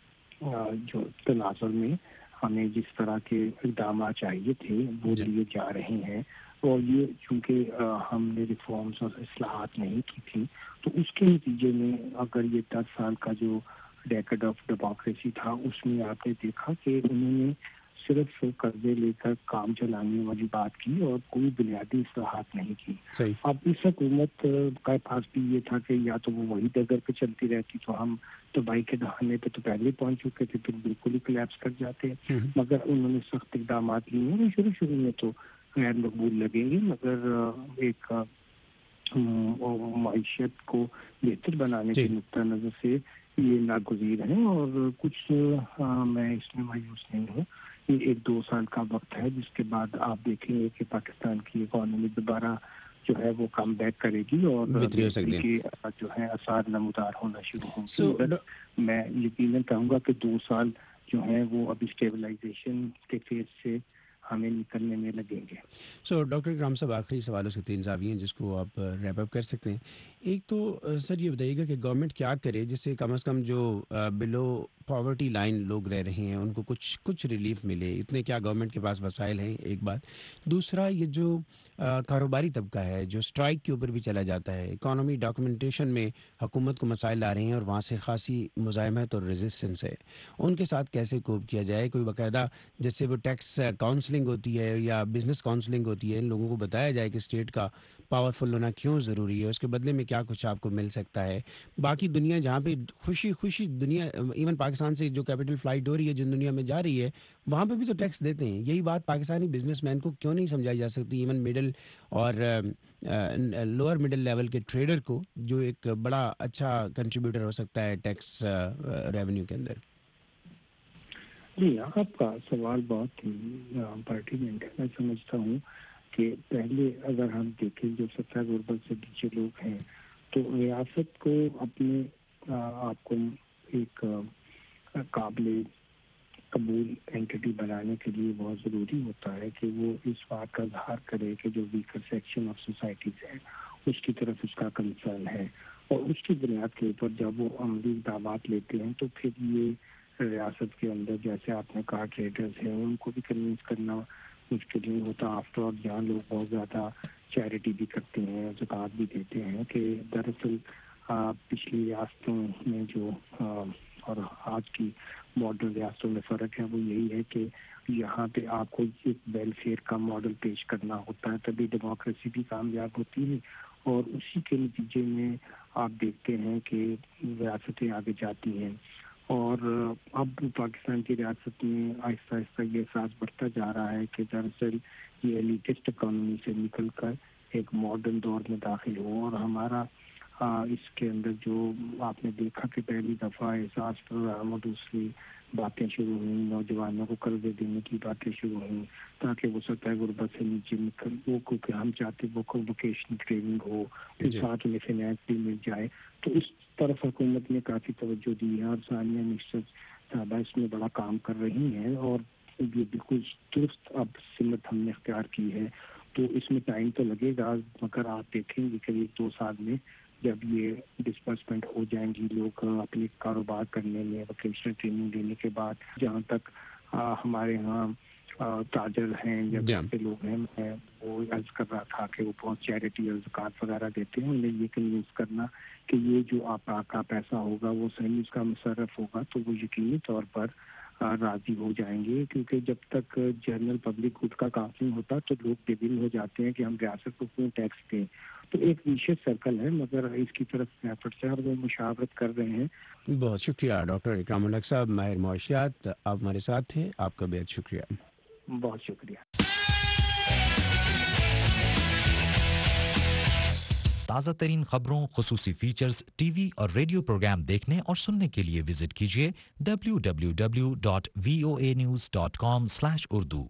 جو تناظر میں ہمیں جس طرح کے اقدامات چاہیے تھے وہ لیے جا رہے ہیں. اور یہ چونکہ ہم نے ریفارمز اور اصلاحات نہیں کی تھی تو اس کے نتیجے میں اگر یہ 10 سال کا جو ڈیکڈ آف ڈیموکریسی تھا اس میں آپ نے دیکھا کہ انہوں نے صرف قرضے لے کر کام چلانے والی بات کی اور کوئی بنیادی اصلاحات نہیں کی. اب اس حکومت کا پاس بھی یہ تھا کہ یا تو وہ وہی ڈگر پہ چلتی رہتی تو ہم تباہی کے دہانے پہ تو پہلے پہنچ چکے تھے, پھر بالکل ہی کلیپس کر جاتے. مگر انہوں نے سخت اقدامات لیے ہیں. شروع میں تو غیر مقبول لگیں گے مگر ایک معیشت کو بہتر بنانے کے نقطہ نظر سے یہ ناگزیر ہیں. اور کچھ میں اس میں مایوس نہیں ہوں. یہ 1-2 سال کا وقت ہے جس کے بعد آپ دیکھیں گے کہ پاکستان کی اکانومی دوبارہ جو ہے وہ کم بیک کرے گی اور جو ہے اثار نمودار ہونا شروع ہوں گے. میں یقیناً کہوں گا کہ 2 سال جو ہیں وہ ابھی اسٹیبلائزیشن کے فیز سے ہمیں نکلنے میں لگیں گے.
ڈاکٹر اکرام صاحب, آخری سوالوں سے 3 زاویے ہیں جس کو آپ ریپ اپ کر سکتے ہیں. ایک تو سر یہ بتائیے گا کہ گورنمنٹ کیا کرے جس سے کم از کم جو بلو پاورٹی لائن لوگ رہ رہے ہیں ان کو کچھ ریلیف ملے. اتنے کیا گورنمنٹ کے پاس وسائل ہیں, ایک بات. دوسرا, یہ جو کاروباری طبقہ ہے جو اسٹرائک کے اوپر بھی چلا جاتا ہے, اکانومی ڈاکومنٹیشن میں حکومت کو مسائل آ رہے ہیں اور وہاں سے خاصی مزاحمت اور ریزسٹنس ہے, ان کے ساتھ کیسے کوپ کیا جائے؟ کوئی باقاعدہ جیسے وہ ٹیکس کاؤنسلنگ ہوتی ہے یا بزنس کاؤنسلنگ ہوتی ہے, ان لوگوں کو بتایا جائے کہ اسٹیٹ کا پاورفل ہونا کیوں ضروری ہے, اس کے بدلے میں کیا کچھ آپ کو مل سکتا ہے. باقی دنیا جہاں پہ خوشی دنیا, ایون پاکستان سے جو کیپٹل فلائٹ ہو رہی ہے جن دنیا میں جا رہی ہے وہاں پہ بھی تو ٹیکس دیتے ہیں. یہی بات پاکستانی بزنس مین کو کیوں نہیں سمجھائی جا سکتی, ایون مڈل اور لوور مڈل لیول کے ٹریڈر کو, جو ایک بڑا اچھا کنٹریبیوٹر ہو سکتا ہے ٹیکس ریونیو کے اندر؟
جی, آپ کا سوال بہت ہی پرٹیننٹ ہے. میں سمجھتا ہوں کہ پہلے اگر ہم دیکھیں جو سطح غربت سے نیچے لوگ ہیں تو ریاست کو اپنے آپ کو ایک قابل قبول اینٹی بنانے کے لیے بہت ضروری ہوتا ہے کہ وہ اس بات کا اظہار کرے کہ جو ویکر سیکشن آف سوسائٹیز ہے اس کی طرف اس کا کنسرن ہے, اور اس کی بنیاد کے اوپر جب وہ عملی اقدامات لیتے ہیں تو پھر یہ ریاست کے اندر جیسے آپ نے کہا ٹریڈرز ہیں ان کو بھی کنوینس کرنا مشکل نہیں ہوتا. آفٹر آل یہاں لوگ بہت زیادہ چیریٹی بھی کرتے ہیں, زکوٰۃ بھی دیتے ہیں, کہ دراصل پچھلی ریاستوں میں جو اور آج کی ماڈرن ریاستوں میں فرق ہے وہ یہی ہے کہ یہاں پہ آپ کو ایک ویلفیئر کا ماڈل پیش کرنا ہوتا ہے تبھی ڈیموکریسی بھی کامیاب ہوتی ہے. اور اسی کے نتیجے میں آپ دیکھتے ہیں کہ ریاستیں آگے جاتی ہیں. اور اب پاکستان کی ریاست میں آہستہ آہستہ یہ احساس بڑھتا جا رہا ہے کہ دراصل یہ ایلیٹسٹ اکانومی سے نکل کر ایک ماڈرن دور میں داخل ہو. اور ہمارا اس کے اندر جو آپ نے دیکھا کہ پہلی دفعہ احساس پروگرام اور دوسری باتیں شروع ہوئیں, نوجوانوں کو قرضے دینے کی باتیں شروع ہوئیں تاکہ وہ سطح غربت سے نیچے نکل, وہ کیونکہ ہم چاہتے وہ ووکیشنل ٹریننگ ہو, پھر ساتھ میں فائنینس بھی مل جائے. تو اس طرف حکومت نے کافی توجہ دی ہے اور ثانیہ نشتر صاحبہ اس میں بڑا کام کر رہی ہیں اور یہ بالکل درست اب سمت ہم نے اختیار کی ہے. تو اس میں ٹائم تو لگے گا, مگر آپ دیکھیں گے قریب 2 سال میں جب یہ ڈسبرسمنٹ ہو جائیں گی, لوگ اپنے کاروبار کرنے میں ووکیشنل ٹریننگ لینے کے بعد, جہاں تک ہمارے ہاں تاجر ہیں یا دوسرے لوگ ہیں, میں وہ عرض کر رہا تھا کہ وہ بہت چیریٹی اور زکوٰۃ وغیرہ دیتے ہیں, انہیں یہ کنوینس کرنا کہ یہ جو آپ کا پیسہ ہوگا وہ صحیح اس کا مصرف ہوگا, تو وہ یقینی طور پر راضی ہو جائیں گے. کیونکہ جب تک جنرل پبلک گڈ کا کام نہیں ہوتا تو لوگ بے دل ہو جاتے ہیں کہ ہم ریاست کو کیوں ٹیکس دیں. تو ایک ویشیس سرکل ہے, مگر اس کی طرف ایفرٹس ہے اور وہ مشاورت کر رہے ہیں.
بہت شکریہ ڈاکٹر اکرام الحق صاحب, ماہر معاشیات, آپ ہمارے ساتھ تھے, آپ کا بہت شکریہ.
بہت شکریہ.
تازہ ترین خبروں, خصوصی فیچرز, ٹی وی اور ریڈیو پروگرام دیکھنے اور سننے کے لیے وزٹ کیجیے www.voanews.com/urdu.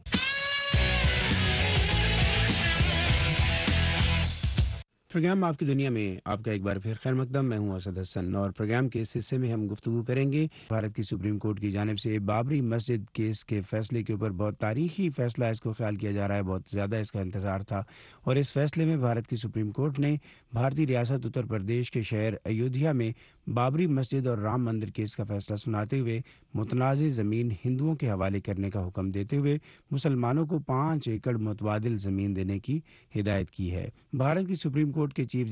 پروگرام آپ کی دنیا میں آپ کا ایک بار پھر خیر مقدم. میں ہوں اسد حسن اور پروگرام کے اس حصے میں ہم گفتگو کریں گے بھارت کی سپریم کورٹ کی جانب سے بابری مسجد کیس کے فیصلے کے اوپر. بہت تاریخی فیصلہ اس کو خیال کیا جا رہا ہے, بہت زیادہ اس کا انتظار تھا, اور اس فیصلے میں بھارت کی سپریم کورٹ نے بھارتی ریاست اتر پردیش کے شہر ایودھیا میں بابری مسجد اور رام مندر کیس کا فیصلہ سناتے ہوئے متنازع زمین ہندوؤں کے حوالے کرنے کا حکم دیتے ہوئے مسلمانوں کو 5 ایکڑ متبادل زمین دینے کی ہدایت کی ہے. بھارت کی سپریم کورٹ کے چیف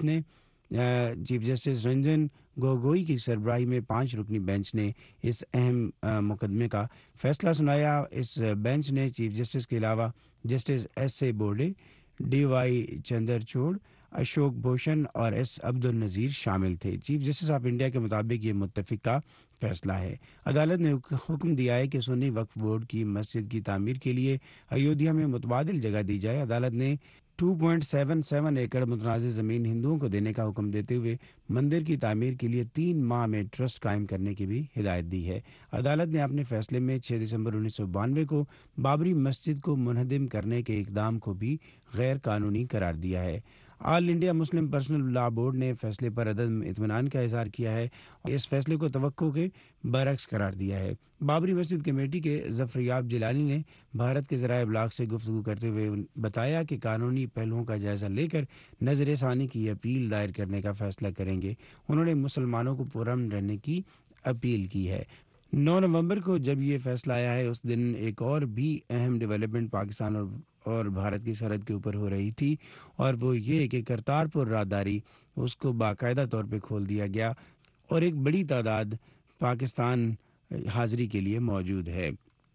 جسٹس رنجن گوگوئی کی سربراہی میں 5 رکنی بینچ نے اس اہم مقدمے کا فیصلہ سنایا. اس بینچ نے چیف جسٹس کے علاوہ justice S A Bobde, D Y Chandrachud, Ashok Bhushan اور ایس عبد النظیر شامل تھے. چیف جسٹس آف انڈیا کے مطابق یہ متفقہ فیصلہ ہے. عدالت نے حکم دیا ہے کہ سنی وقف بورڈ کی مسجد کی تعمیر کے لیے ایودھیا میں متبادل جگہ دی جائے. عدالت نے 2.77 ایکڑ متنازع زمین ہندوؤں کو دینے کا حکم دیتے ہوئے مندر کی تعمیر کے لیے 3 ماہ میں ٹرسٹ قائم کرنے کی بھی ہدایت دی ہے. عدالت نے اپنے فیصلے میں 6 دسمبر 1992 کو بابری مسجد کو منہدم کرنے کے اقدام کو بھی غیر قانونی قرار دیا ہے. All India Muslim personal law board نے فیصلے پر عدم اطمینان کا اظہار کیا ہے اور اس فیصلے کو توقع کے برعکس قرار دیا ہے. بابری مسجد کمیٹی کے ظفریاب جیلانی نے بھارت کے ذرائع ابلاغ سے گفتگو کرتے ہوئے بتایا کہ قانونی پہلوؤں کا جائزہ لے کر نظر ثانی کی اپیل دائر کرنے کا فیصلہ کریں گے. انہوں نے مسلمانوں کو پرامن رہنے کی اپیل کی ہے. 9 نومبر کو جب یہ فیصلہ آیا ہے اس دن ایک اور بھی اہم ڈیولپمنٹ پاکستان اور بھارت کی سرحد کے اوپر ہو رہی تھی, اور وہ یہ کہ کرتارپور راہداری اس کو باقاعدہ طور پہ کھول دیا گیا اور ایک بڑی تعداد پاکستان حاضری کے لیے موجود ہے.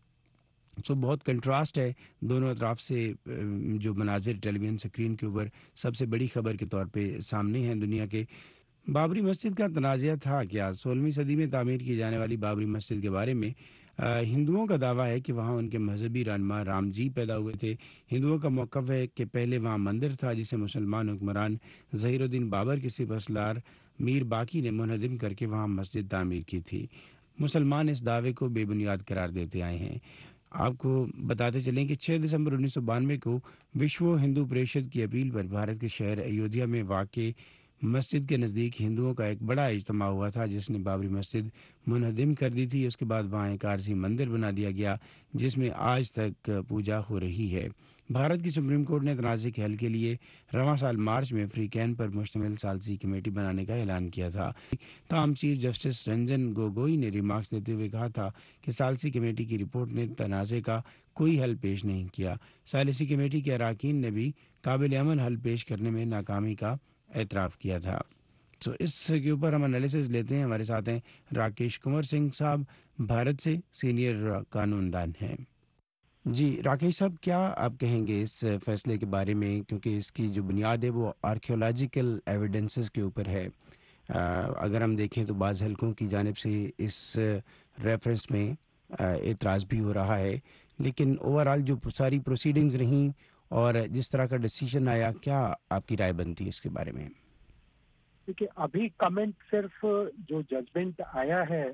بہت کنٹراسٹ ہے دونوں اطراف سے جو مناظر ٹیلی ویژن سکرین کے اوپر سب سے بڑی خبر کے طور پہ سامنے ہیں دنیا کے. بابری مسجد کا تنازعہ تھا کیا؟ 16ویں صدی میں تعمیر کی جانے والی بابری مسجد کے بارے میں ہندوؤں کا دعویٰ ہے کہ وہاں ان کے مذہبی رہنما رام جی پیدا ہوئے تھے. ہندوؤں کا موقف ہے کہ پہلے وہاں مندر تھا جسے مسلمان حکمران ظہیر الدین بابر کے سپہ سالار میر باقی نے منہدم کر کے وہاں مسجد تعمیر کی تھی. مسلمان اس دعوے کو بے بنیاد قرار دیتے آئے ہیں. آپ کو بتاتے چلیں کہ 6 دسمبر 1992 کو وشو ہندو پریشد کی اپیل پر بھارت کے شہر ایودھیا میں واقع مسجد کے نزدیک ہندوؤں کا ایک بڑا اجتماع ہوا تھا جس نے بابری مسجد منہدم کر دی تھی. اس کے بعد وہاں ایک عارضی مندر بنا دیا گیا جس میں آج تک پوجا ہو رہی ہے. بھارت کی سپریم کورٹ نے تنازع کے حل کے لیے رواں سال مارچ میں فری کین پر مشتمل ثالثی کمیٹی بنانے کا اعلان کیا تھا. تاہم چیف جسٹس رنجن گوگوئی نے ریمارکس دیتے ہوئے کہا تھا کہ ثالثی کمیٹی کی رپورٹ نے تنازع کا کوئی حل پیش نہیں کیا. ثالثی کمیٹی کے اراکین نے بھی قابل امن حل پیش کرنے میں ناکامی کا اعتراف کیا تھا. اس کے اوپر ہم انالیسز لیتے ہیں. ہمارے ساتھ ہیں راکیش کمار سنگھ صاحب, بھارت سے سینئر قانون دان ہیں. جی راکیش صاحب, کیا آپ کہیں گے اس فیصلے کے بارے میں, کیونکہ اس کی جو بنیاد ہے وہ آرکیولوجیکل ایویڈنسز کے اوپر ہے. اگر ہم دیکھیں تو بعض حلقوں کی جانب سے اس ریفرنس میں اعتراض بھی ہو رہا ہے, لیکن اوورآل جو ساری پروسیڈنگز رہیں اور جس طرح کا ڈیسیژن آیا, کیا آپ کی رائے بنتی ہے اس کے بارے میں؟
دیکھیے ابھی کمنٹ صرف جو ججمنٹ آیا ہے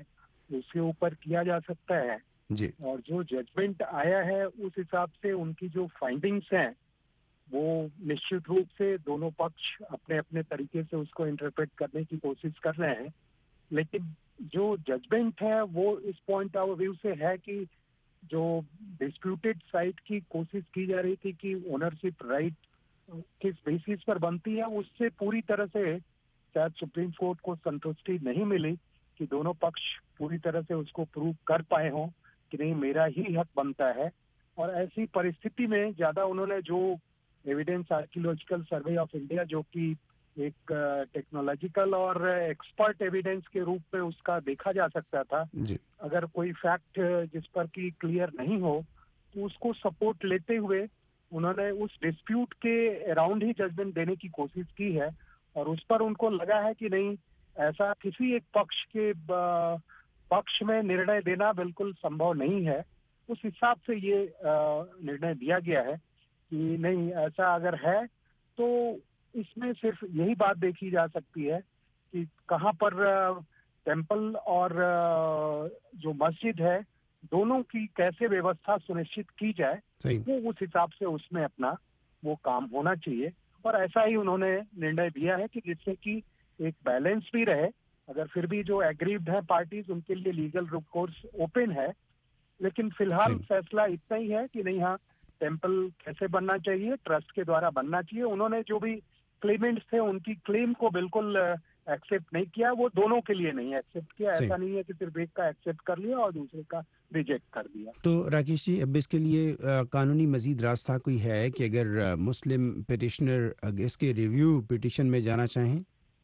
उसके ऊपर किया जा सकता है
जी।
और जो जजमेंट आया है उस हिसाब से उनकी जो फाइंडिंग्स हैं वो निश्चित रूप से दोनों पक्ष अपने अपने तरीके से उसको इंटरप्रेट करने की कोशिश कर रहे हैं, लेकिन जो जजमेंट है वो इस पॉइंट ऑफ व्यू से है कि जो डिस्प्यूटेड साइट की कोशिश की जा रही थी कि ओनरशिप राइट किस बेसिस पर बनती है, उससे पूरी तरह से शायद सुप्रीम कोर्ट को संतुष्टि नहीं मिली कि दोनों पक्ष पूरी तरह से उसको प्रूव कर पाए हों कि नहीं मेरा ही हक बनता है। और ऐसी परिस्थिति में ज्यादा उन्होंने जो evidence archaeological survey of India जो कि एक टेक्नोलॉजिकल और एक्सपर्ट एविडेंस के रूप में उसका देखा जा सकता था,
जी।
अगर कोई फैक्ट जिस पर कि क्लियर नहीं हो तो उसको सपोर्ट लेते हुए उन्होंने उस डिस्प्यूट के अराउंड ही जजमेंट देने की कोशिश की है और उस पर उनको लगा है कि नहीं ऐसा किसी एक पक्ष के पक्ष में निर्णय देना बिल्कुल संभव नहीं है। उस हिसाब से ये निर्णय दिया गया है कि नहीं ऐसा अगर है तो इसमें सिर्फ यही बात देखी जा सकती है कि कहाँ पर टेम्पल और जो मस्जिद है दोनों की कैसे व्यवस्था सुनिश्चित की जाए, वो उस हिसाब से उसमें अपना वो काम होना चाहिए। और ऐसा ही उन्होंने निर्णय दिया है कि जिससे कि एक बैलेंस भी रहे, अगर फिर भी जो एग्रीव्ड है पार्टीज उनके लिए लीगल रिकोर्स ओपन है, लेकिन फिलहाल फैसला इतना ही है कि नहीं हाँ टेम्पल कैसे बनना चाहिए, ट्रस्ट के द्वारा बनना चाहिए। उन्होंने जो भी क्लेमेंट्स थे उनकी क्लेम को बिल्कुल एक्सेप्ट नहीं किया, वो दोनों के लिए नहीं एक्सेप्ट किया। ऐसा नहीं है कि सिर्फ एक का एक्सेप्ट कर लिया और दूसरे का रिजेक्ट कर दिया।
तो राकेश जी, अब इसके लिए कानूनी मजीद रास्ता कोई है कि अगर मुस्लिम पिटिशनर इसके रिव्यू पिटिशन में जाना चाहें?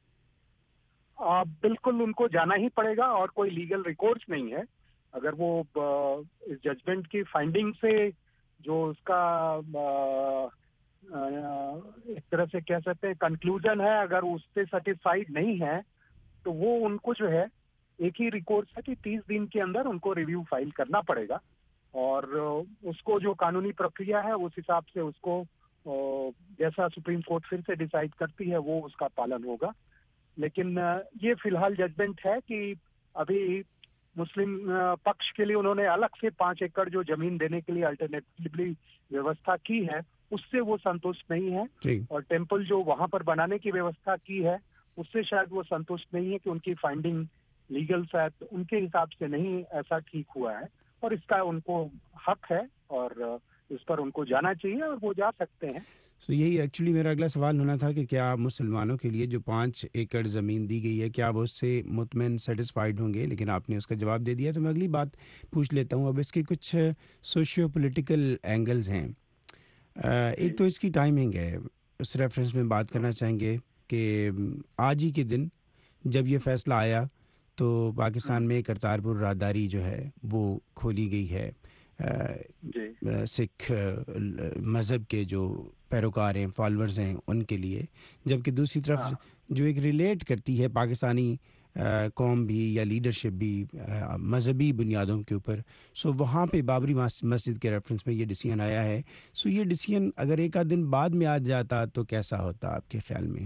बिल्कुल उनको जाना ही पड़ेगा और कोई लीगल रिकोर्स नहीं है। अगर वो इस जजमेंट की फाइंडिंग से जो उसका एक तरह से कह सकते हैं कंक्लूजन है, अगर उससे सेटिस्फाइड नहीं है तो वो उनको जो है एक ही रिकोर्स है कि 30 दिन के अंदर उनको रिव्यू फाइल करना पड़ेगा और उसको जो कानूनी प्रक्रिया है उस हिसाब से उसको जैसा सुप्रीम कोर्ट फिर से डिसाइड करती है वो उसका पालन होगा। लेकिन ये फिलहाल जजमेंट है कि अभी मुस्लिम पक्ष के लिए उन्होंने अलग से 5 एकड़ जो जमीन देने के लिए अल्टरनेटिवली व्यवस्था की है उससे वो संतुष्ट नहीं है और टेम्पल जो वहां पर बनाने की व्यवस्था की है उससे शायद वो संतुष्ट नहीं है कि उनकी फाइंडिंग लीगल शायद उनके हिसाब से नहीं ऐसा ठीक हुआ है और इसका उनको हक है और इस पर उनको जाना चाहिए और वो जा सकते हैं।
तो यही एक्चुअली मेरा अगला सवाल होना था कि क्या मुसलमानों के लिए जो 5 एकड़ ज़मीन दी गई है क्या वो उससे मुतमईन सेटिस्फाइड होंगे, लेकिन आपने उसका जवाब दे दिया। तो मैं अगली बात पूछ लेता हूँ। अब इसके कुछ सोशियो पॉलिटिकल एंगल्स हैं। एक तो इसकी टाइमिंग है, उस रेफरेंस में बात करना चाहेंगे कि आज ही के दिन जब ये फ़ैसला आया तो पाकिस्तान में करतारपुर राहदारी जो है वो खोली गई है सिख मज़हब के जो पैरोकार हैं, फॉलोअर्स हैं उनके लिए, जबकि दूसरी तरफ जो एक रिलेट करती है पाकिस्तानी कौम भी या लीडरशिप भी मजहबी बुनियादों के ऊपर, सो वहाँ पे बाबरी मस्जिद के रेफरेंस में ये डिसीजन आया है। सो ये डिसीजन अगर एक आध दिन बाद में आ जाता तो कैसा होता आपके ख्याल में?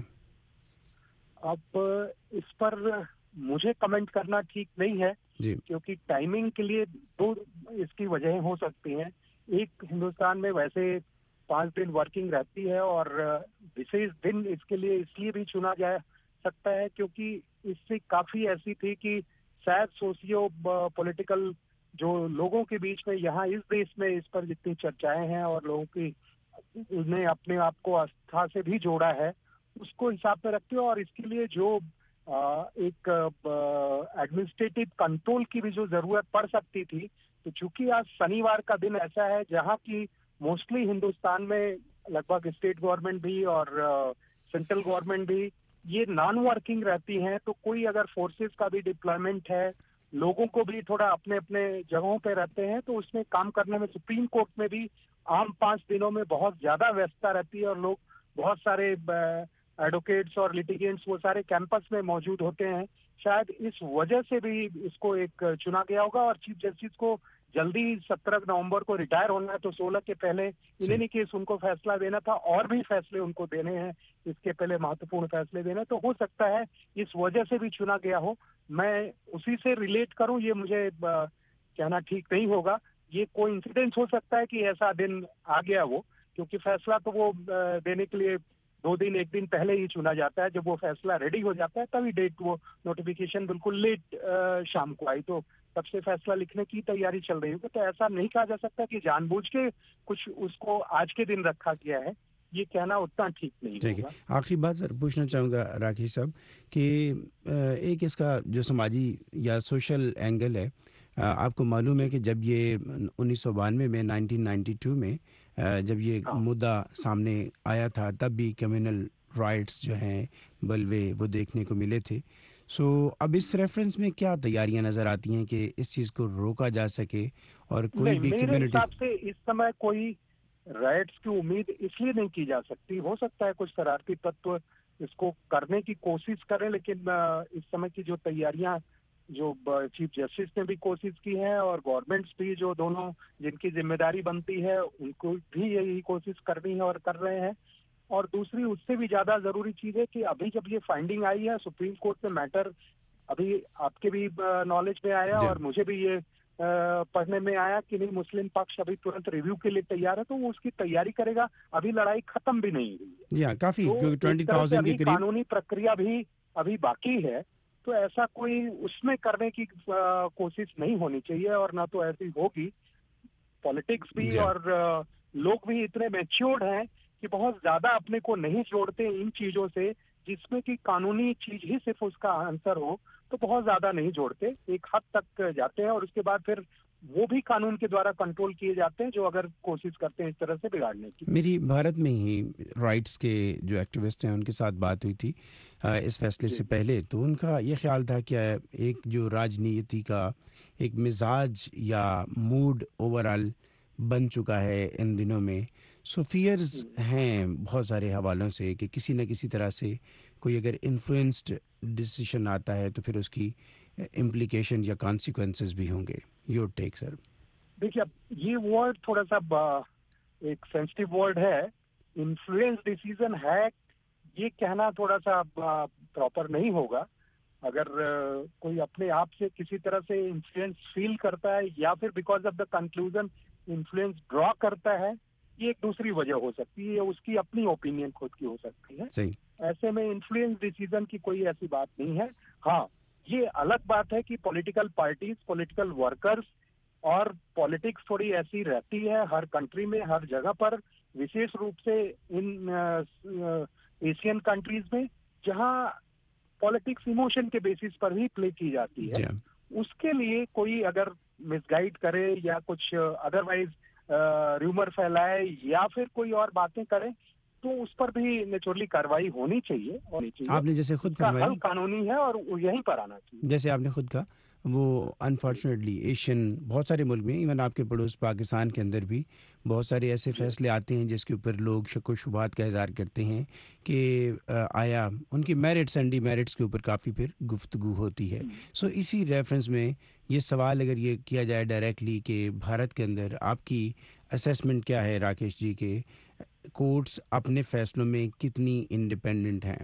अब इस पर मुझे कमेंट करना ठीक नहीं है क्योंकि टाइमिंग के लिए 2 इसकी वजहें हो सकती हैं। एक, हिंदुस्तान में वैसे 5 दिन वर्किंग रहती है और विशेष दिन इसके लिए इसलिए भी चुना जा सकता है क्योंकि इससे काफी ऐसी थी कि शायद सोशियो पॉलिटिकल जो लोगों के बीच में यहाँ इस देश में इस पर जितनी चर्चाएं हैं और लोगों की उन्हें अपने आप को आस्था से भी जोड़ा है उसको हिसाब में रखते हो और इसके लिए जो एक एडमिनिस्ट्रेटिव कंट्रोल की भी जो जरूरत पड़ सकती थी, तो चूंकि आज शनिवार का दिन ऐसा है जहां की मोस्टली हिंदुस्तान में लगभग स्टेट गवर्नमेंट भी और सेंट्रल गवर्नमेंट भी ये नॉन वर्किंग रहती हैं, तो कोई अगर फोर्सेस का भी डिप्लॉयमेंट है, लोगों को भी थोड़ा अपने अपने जगहों पे रहते हैं, तो उसमें काम करने में सुप्रीम कोर्ट में भी आम 5 दिनों में बहुत ज्यादा व्यस्तता रहती है और लोग बहुत सारे एडवोकेट्स और लिटिगेंट्स वो सारे कैंपस में मौजूद होते हैं। शायद इस वजह से भी इसको एक चुना गया होगा और चीफ जस्टिस को जल्दी 17 नवंबर को रिटायर होना है तो 16 के पहले इन एनी केस उनको फैसला देना था, और भी फैसले उनको देने हैं, इसके पहले महत्वपूर्ण फैसले देने, तो हो सकता है इस वजह से भी चुना गया हो। मैं उसी से रिलेट करूं, ये मुझे कहना ठीक नहीं होगा। ये कोइंसिडेंस हो सकता है कि ऐसा दिन आ गया वो, क्योंकि फैसला तो वो देने के लिए 2 दिन 1 दिन पहले ही चुना जाता है। जब वो फैसला रेडी हो जाता है तभी डेट, वो नोटिफिकेशन बिल्कुल लेट शाम को आई, तो तब से फैसला लिखने की तैयारी चल रही होगी। तो ऐसा नहीं कहा जा सकता कि जानबूझ के कुछ उसको आज के दिन रखा गया है, ये कहना उतना ठीक नहीं होगा।
आखिरी बात सर पूछना चाहूँगा राकेश साहब कि एक इसका जो समाजी या सोशल एंगल है, आपको मालूम है कि जब ये 1992 में 1992 में जब ये मुद्दा सामने आया था, तब भी कम्युनल राइट्स जो हैं बलवे वो देखने को मिले थे। सो अब इस रेफरेंस में क्या तैयारियां नज़र आती हैं कि इस चीज़ को रोका जा सके और कोई भी
मेरे हिसाब से इस समय कोई राइट्स की उम्मीद इसलिए नहीं की जा सकती। हो सकता है कुछ शरारती तत्व इसको करने की कोशिश करें, लेकिन इस समय की जो तैयारियां, जो चीफ जस्टिस ने भी कोशिश की है और गवर्नमेंट्स भी, जो दोनों जिनकी जिम्मेदारी बनती है, उनको भी यही कोशिश करनी है और कर रहे हैं। और दूसरी उससे भी ज्यादा जरूरी चीज है कि अभी जब ये फाइंडिंग आई है सुप्रीम कोर्ट में, मैटर अभी आपके भी नॉलेज में आया और मुझे भी ये पढ़ने में आया कि नहीं, मुस्लिम पक्ष अभी तुरंत रिव्यू के लिए तैयार है, तो वो उसकी तैयारी करेगा। अभी लड़ाई खत्म भी नहीं हुई है,
काफी
तो
20,000 के करीब
कानूनी प्रक्रिया भी अभी बाकी है। तो ऐसा कोई उसमें करने की कोशिश नहीं होनी चाहिए, और ना तो ऐसी होगी। पॉलिटिक्स भी और लोग भी इतने मैच्योर्ड हैं कि बहुत ज्यादा अपने को नहीं जोड़ते इन चीजों से, जिसमें कि कानूनी चीज ही सिर्फ उसका आंसर हो, तो बहुत ज्यादा नहीं जोड़ते, एक हद तक जाते हैं और उसके बाद फिर वो भी कानून के द्वारा कंट्रोल किए जाते हैं जो अगर कोशिश करते हैं इस तरह से बिगाड़ने की।
मेरी भारत में ही राइट्स के जो एक्टिविस्ट हैं उनके साथ बात हुई थी इस फैसले से पहले, तो उनका ये ख्याल था कि एक जो राजनीति का एक मिजाज या मूड ओवरऑल बन चुका है इन दिनों में। सो फियर्स हैं बहुत सारे हवालों से कि किसी न किसी तरह से कोई अगर इन्फ्लुएंस्ड डिसीजन आता है तो फिर उसकी इम्प्लीकेशन या कॉन्सिक्वेंसेस भी होंगे। Your take sir.
देखिए, अब ये वर्ड थोड़ा सा एक सेंसिटिव वर्ड है, इन्फ्लुएंस डिसीजन है, ये कहना थोड़ा सा प्रॉपर नहीं होगा। अगर कोई अपने आप से किसी तरह से इन्फ्लुएंस फील करता है या फिर because of the conclusion influence draw करता है, ये एक दूसरी वजह हो सकती है, उसकी अपनी ओपिनियन खुद की हो सकती है।
सही।
ऐसे में इन्फ्लुएंस डिसीजन की कोई ऐसी बात नहीं है। हाँ, ये अलग बात है कि पॉलिटिकल पार्टीज, पॉलिटिकल वर्कर्स और पॉलिटिक्स थोड़ी ऐसी रहती है हर कंट्री में, हर जगह पर, विशेष रूप से इन एशियन कंट्रीज में, जहां पॉलिटिक्स इमोशन के बेसिस पर ही प्ले की जाती है। उसके लिए कोई अगर मिसगाइड करे या कुछ अदरवाइज र्यूमर फैलाए या फिर कोई और बातें करे, तो उस पर भी नेचुरली कार्रवाई होनी चाहिए।
आपने जैसे खुद फरमाया,
हल कानूनी है और यहीं पर आना चाहिए।
जैसे आपने खुद कहा, वो अनफॉर्चुनेटली एशियन बहुत सारे मुल्क में, इवन आपके पड़ोस पाकिस्तान के अंदर भी बहुत सारे ऐसे फैसले आते हैं जिसके ऊपर लोग शक व शुबात का इज़हार करते हैं कि आया उनकी मेरिट्स एंड डीमेरिट्स के ऊपर काफ़ी फिर गुफ्तगू होती है। सो इसी रेफरेंस में ये सवाल अगर ये किया जाए डायरेक्टली कि भारत के अंदर आपकी असेसमेंट क्या है राकेश जी के कोर्ट्स अपने फैसलों में कितनी इंडिपेंडेंट हैं?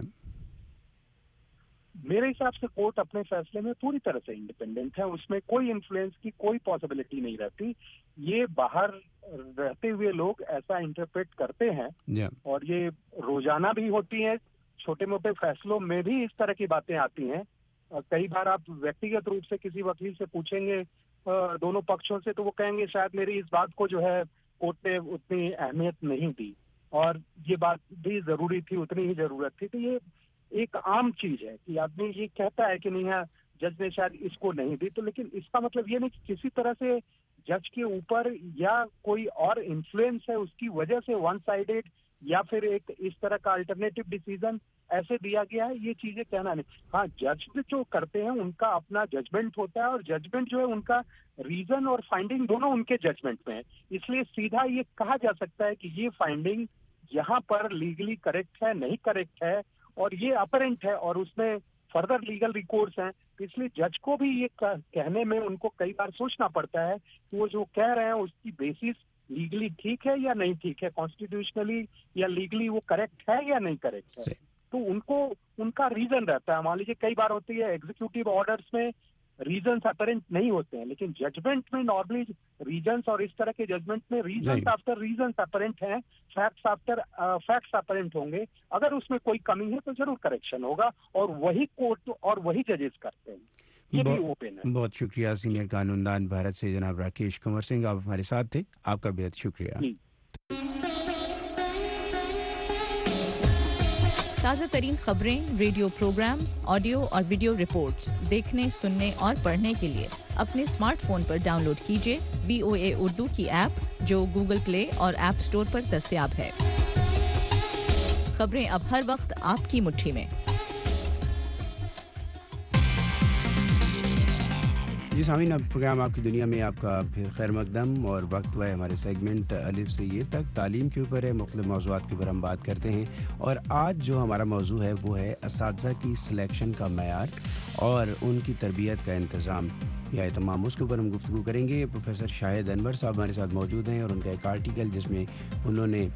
मेरे हिसाब से कोर्ट अपने फैसले में पूरी तरह से इंडिपेंडेंट है, उसमें कोई इन्फ्लुएंस की कोई पॉसिबिलिटी नहीं रहती। ये बाहर रहते हुए लोग ऐसा इंटरप्रेट करते हैं और ये रोजाना भी होती है। छोटे मोटे फैसलों में भी इस तरह की बातें आती हैं। कई बार आप व्यक्तिगत रूप से किसी वकील से पूछेंगे दोनों पक्षों से, तो वो कहेंगे शायद मेरी इस बात को जो है कोर्ट ने उतनी अहमियत नहीं दी और ये बात भी जरूरी थी, उतनी ही जरूरत थी। तो ये एक आम चीज है कि आदमी ये कहता है कि नहीं है जज ने शायद इसको नहीं दी, तो लेकिन इसका मतलब ये नहीं कि किसी तरह से जज के ऊपर या कोई और इन्फ्लुएंस है उसकी वजह से वन साइडेड या फिर एक इस तरह का अल्टरनेटिव डिसीजन ऐसे दिया गया है, ये चीजें कहना नहीं। हाँ, जज जो करते हैं उनका अपना जजमेंट होता है और जजमेंट जो है उनका रीजन और फाइंडिंग दोनों उनके जजमेंट में है। इसलिए सीधा ये कहा जा सकता है कि ये फाइंडिंग यहाँ पर लीगली करेक्ट है, नहीं करेक्ट है, और ये अपरेंट है और उसमें
फर्दर लीगल रिकॉर्ड्स हैं। तो इसलिए जज को भी ये कहने में उनको कई बार सोचना पड़ता है कि वो जो कह रहे हैं उसकी बेसिस लीगली ठीक है या नहीं ठीक है, कॉन्स्टिट्यूशनली या लीगली वो करेक्ट है या नहीं करेक्ट है। तो उनको उनका रीजन रहता है। मान लीजिए कई बार होती है एग्जीक्यूटिव ऑर्डर्स में रीजंस अपरेंट नहीं होते हैं, लेकिन जजमेंट में नॉर्मली रीजंस और इस तरह के जजमेंट में रीजंस आफ्टर रीजंस अपरेंट हैं, फैक्ट्स आफ्टर फैक्ट्स अपरेंट होंगे। अगर उसमें कोई कमी है तो जरूर करेक्शन होगा, और वही कोर्ट और वही जजेस करते हैं। ये भी ओपन है।
बहुत शुक्रिया सीनियर कानूनदान भारत से जनाब राकेश कंवर सिंह, आप हमारे साथ थे, आपका बेहद शुक्रिया।
ताज़ा तरीन खबरें, रेडियो प्रोग्राम्स, ऑडियो और वीडियो रिपोर्ट्स देखने, सुनने और पढ़ने के लिए अपने स्मार्टफोन पर डाउनलोड कीजिए VOA उर्दू की ऐप, जो गूगल प्ले और ऐप स्टोर पर दस्तयाब है। खबरें अब हर वक्त आपकी मुट्ठी में।
जी सामीन, अब प्रोग्राम आपकी दुनिया में आपका फिर खैर मकदम, और वक्त हुआ है हमारे सेगमेंट अलिफ से ये तक। तालीम के ऊपर है, मुख्तलिफ मौज़ूआत के ऊपर हम बात करते हैं, और आज जो हमारा मौजू है वो है असातिज़ा की सिलेक्शन का मयार और उनकी तरबियत का इंतज़ाम या तमाम, उसके ऊपर हम गुफ्तगू करेंगे। प्रोफेसर शाहिद अनवर साहब हमारे साथ मौजूद हैं, और उनका एक आर्टिकल जिसमें उन्होंने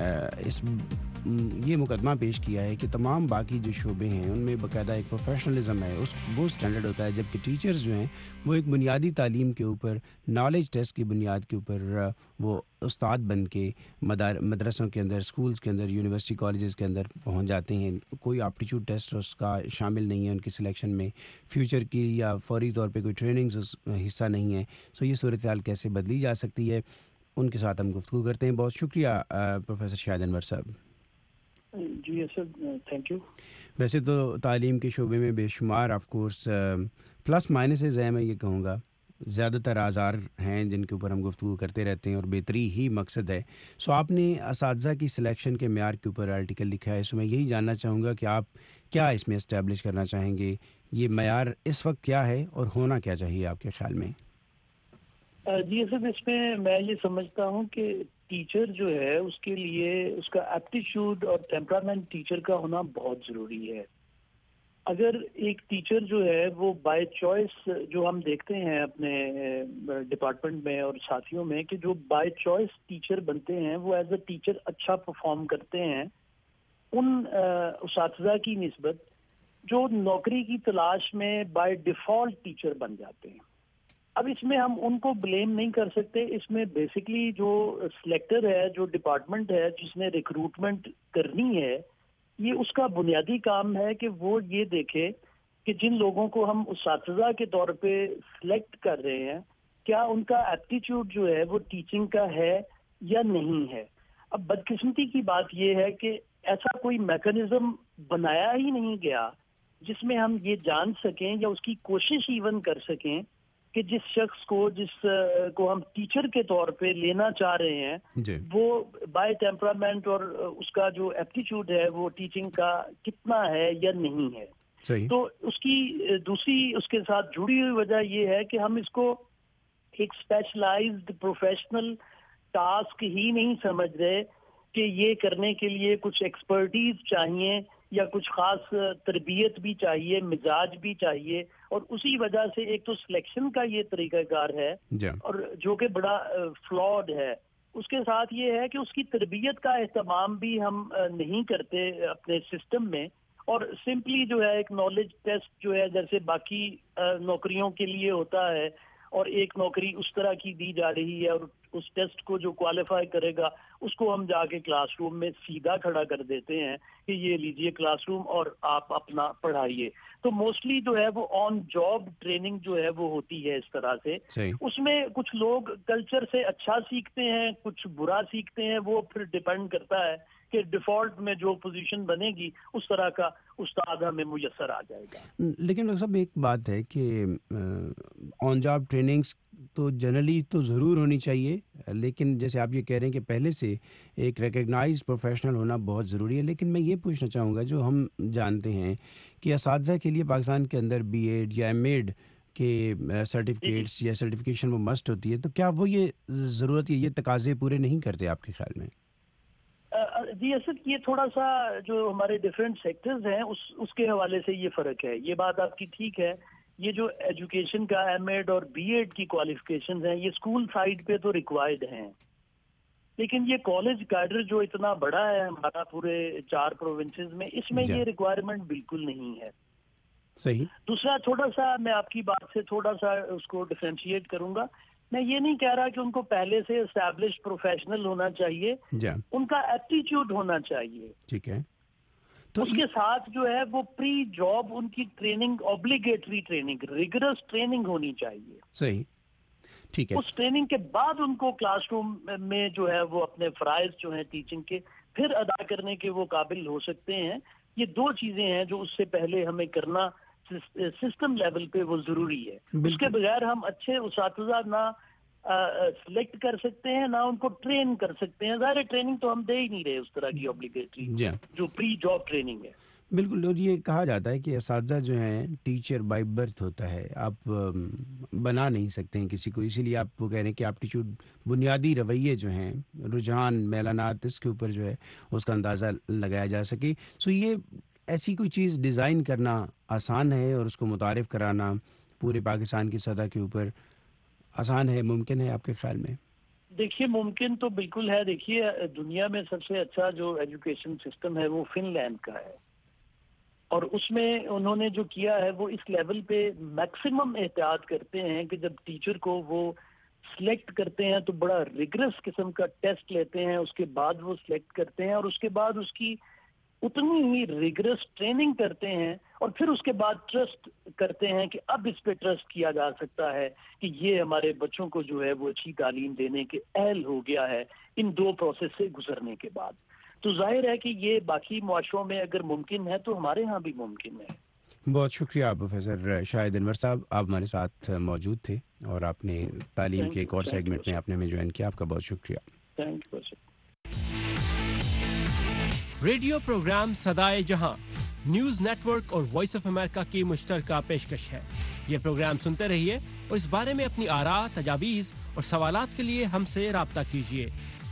ये मुकदमा पेश किया है कि तमाम बाकी जो शोबे हैं उनमें बाकायदा एक प्रोफेशनलिज्म है, वो स्टैंडर्ड होता है, जबकि टीचर्स जो हैं वो एक बुनियादी तालीम के ऊपर, नॉलेज टेस्ट की बुनियाद के ऊपर वो उस्ताद बन के मदरसों के अंदर, स्कूल्स के अंदर, यूनिवर्सिटी कॉलेजेस के अंदर पहुंच जाते हैं। कोई एप्टीट्यूड टेस्ट उसका शामिल नहीं है उनकी सिलेक्शन में, फ्यूचर की या फौरी तौर पे कोई ट्रेनिंग्स हिस्सा नहीं है। सो ये सूरत हाल कैसे बदली जा सकती है, उनके साथ हम गुफ्तगू करते हैं। बहुत शुक्रिया प्रोफेसर शाहिद अनवर साहब।
जी सर, थैंक यू।
वैसे तो तालीम के शोबे में बेशुमार ऑफ कोर्स प्लस माइनसेस हैं, मैं ये कहूँगा। ज़्यादातर आज़ार हैं जिनके ऊपर हम गुफ्तगू करते रहते हैं और बेहतरी ही मकसद है। सो आपने असातिज़ा की सिलेक्शन के म्यार के ऊपर आर्टिकल लिखा है, सो मैं यही जानना चाहूँगा कि आप क्या इसमें इस्टेब्लिश करना चाहेंगे, ये म्यार इस वक्त क्या है और होना क्या चाहिए आपके ख्याल में?
जी सर, इसमें मैं ये समझता हूँ कि टीचर जो है उसके लिए उसका एप्टीट्यूड और टेम्परामेंट टीचर का होना बहुत ज़रूरी है। अगर एक टीचर जो है वो बाय चॉइस, जो हम देखते हैं अपने डिपार्टमेंट में और साथियों में, कि जो बाय चॉइस टीचर बनते हैं वो एज अ टीचर अच्छा परफॉर्म करते हैं उन उस्ताज़ा की निस्बत जो नौकरी की तलाश में बाय डिफ़ॉल्ट टीचर बन जाते हैं। अब इसमें हम उनको ब्लेम नहीं कर सकते। इसमें बेसिकली जो सिलेक्टर है, जो डिपार्टमेंट है जिसने रिक्रूटमेंट करनी है, ये उसका बुनियादी काम है कि वो ये देखे कि जिन लोगों को हम उस्ताज़ा के तौर पे सिलेक्ट कर रहे हैं, क्या उनका एप्टीट्यूड जो है वो टीचिंग का है या नहीं है। अब बदकिस्मती की बात ये है कि ऐसा कोई मैकेनिज्म बनाया ही नहीं गया जिसमें हम ये जान सकें या उसकी कोशिश इवन कर सकें कि जिस शख्स को हम टीचर के तौर पे लेना चाह रहे हैं वो बाय टेम्परामेंट और उसका जो एप्टीट्यूड है वो टीचिंग का कितना है या नहीं है।
सही।
तो उसकी दूसरी उसके साथ जुड़ी हुई वजह ये है कि हम इसको एक स्पेशलाइज्ड प्रोफेशनल टास्क ही नहीं समझ रहे कि ये करने के लिए कुछ एक्सपर्टीज चाहिए या कुछ खास तरबियत भी चाहिए, मिजाज भी चाहिए, और उसी वजह से एक तो सिलेक्शन का ये तरीकाकार है और जो कि बड़ा फ्लॉड है। उसके साथ ये है कि उसकी तरबियत का एहतमाम भी हम नहीं करते अपने सिस्टम में, और सिंपली जो है एक नॉलेज टेस्ट जो है जैसे बाकी नौकरियों के लिए होता है, और एक नौकरी उस तरह की दी जा रही है, और उस टेस्ट को जो क्वालिफाई करेगा उसको हम जाके क्लासरूम में सीधा खड़ा कर देते हैं कि ये लीजिए क्लासरूम और आप अपना पढ़ाइए। तो मोस्टली जो है वो ऑन जॉब ट्रेनिंग जो है वो होती है इस तरह से। उसमें कुछ लोग कल्चर से अच्छा सीखते हैं, कुछ बुरा सीखते हैं, वो फिर डिपेंड करता है कि डिफॉल्ट में जो पोजीशन बनेगी उस तरह का उस्ताद हमें मुयस्सर आ जाएगा।
लेकिन डॉक्टर साहब एक बात है कि ऑन जॉब ट्रेनिंग्स तो जनरली तो ज़रूर होनी चाहिए, लेकिन जैसे आप ये कह रहे हैं कि पहले से एक रिकग्नाइज प्रोफेशनल होना बहुत ज़रूरी है। लेकिन मैं ये पूछना चाहूँगा, जो हम जानते हैं कि असातिज़ा के लिए पाकिस्तान के अंदर बीएड या एमएड के सर्टिफिकेट्स या सर्टिफिकेशन वो मस्ट होती है, तो क्या वो ये ज़रूरत ये तकाज़े पूरे नहीं करते आपके ख्याल में?
جی اسد یہ تھوڑا سا جو ہمارے ڈفرینٹ سیکٹرز ہیں اس کے حوالے سے یہ فرق ہے. یہ بات آپ کی ٹھیک ہے. یہ جو ایجوکیشن کا ایم ایڈ اور بی ایڈ کی کوالیفکیشنز ہیں یہ اسکول سائڈ پہ تو ریکوائرڈ ہیں, لیکن یہ کالج کیڈر جو اتنا بڑا ہے ہمارا پورے 4 پروونسز میں, اس میں یہ ریکوائرمنٹ بالکل نہیں ہے.
صحیح.
دوسرا تھوڑا سا میں آپ کی بات سے تھوڑا سا اس کو ڈفرینشیٹ کروں گا. میں یہ نہیں کہہ رہا کہ ان کو پہلے سے اسٹیبلش پروفیشنل ہونا چاہیے, ان کا ایپٹیچیوڈ ہونا چاہیے.
ٹھیک ہے.
تو اس کے ساتھ جو ہے وہ پری جاب ان کی training, obligatory training, rigorous training ہونی چاہیے.
صحیح. ٹھیک ہے.
اس ٹریننگ کے بعد ان کو کلاس روم میں جو ہے وہ اپنے فرائض جو ہیں ٹیچنگ کے پھر ادا کرنے کے وہ قابل ہو سکتے ہیں. یہ 2 چیزیں ہیں جو اس سے پہلے ہمیں کرنا سسٹم لیول پہ وہ ضروری ہے. اس کے بغیر ہم اچھے اساتذہ نہ سلیکٹ کر سکتے ہیں نہ ان کو ٹرین کر سکتے ہیں. ظاہر ٹریننگ تو ہم دے ہی نہیں رہے اس طرح کی اوبلیگیٹری جو پری جاب ٹریننگ ہے.
بالکل. اور یہ کہا جاتا ہے کہ اساتذہ جو ہیں ٹیچر بائی برتھ ہوتا ہے, آپ بنا نہیں سکتے ہیں کسی کو, اسی لیے آپ وہ کہہ رہے ہیں کہ ایپٹیچیوڈ بنیادی رویے جو ہیں, رجحان, میلانات, اس کے اوپر جو ہے اس کا اندازہ لگایا جا سکے. سو یہ ایسی کوئی چیز ڈیزائن کرنا آسان ہے اور اس کو متعارف کرانا پورے پاکستان کی سطح کے اوپر آسان ہے, ممکن ہے آپ کے خیال میں؟
دیکھیے ممکن تو بالکل ہے. دیکھیے دنیا میں سب سے اچھا جو ایجوکیشن سسٹم ہے وہ فن لینڈ کا ہے, اور اس میں انہوں نے جو کیا ہے وہ اس لیول پہ میکسیمم احتیاط کرتے ہیں کہ جب ٹیچر کو وہ سلیکٹ کرتے ہیں تو بڑا ریگرس قسم کا ٹیسٹ لیتے ہیں, اس کے بعد وہ سلیکٹ کرتے ہیں اور اس کے بعد اس کی اتنی ہی ریگرس ٹریننگ کرتے ہیں, اور پھر اس کے بعد ٹرسٹ کرتے ہیں کہ اب اس پہ ٹرسٹ کیا جا سکتا ہے کہ یہ ہمارے بچوں کو جو ہے وہ اچھی تعلیم دینے کے اہل ہو گیا ہے ان 2 پروسیس سے گزرنے کے بعد. تو ظاہر ہے کہ یہ باقی معاشروں میں اگر ممکن ہے تو ہمارے ہاں بھی ممکن ہے.
بہت شکریہ پروفیسر شاہد انور صاحب, آپ ہمارے ساتھ موجود تھے اور آپ نے تعلیم کے ایک اور سیگمنٹ میں آپ نے ہمیں جوائن کیا. آپ کا بہت شکریہ.
Thank you.
ریڈیو پروگرام صدائے جہاں نیوز نیٹ ورک اور وائس آف امریکہ کی مشترکہ پیشکش ہے. یہ پروگرام سنتے رہیے اور اس بارے میں اپنی آراء, تجاویز اور سوالات کے لیے ہم سے رابطہ کیجیے.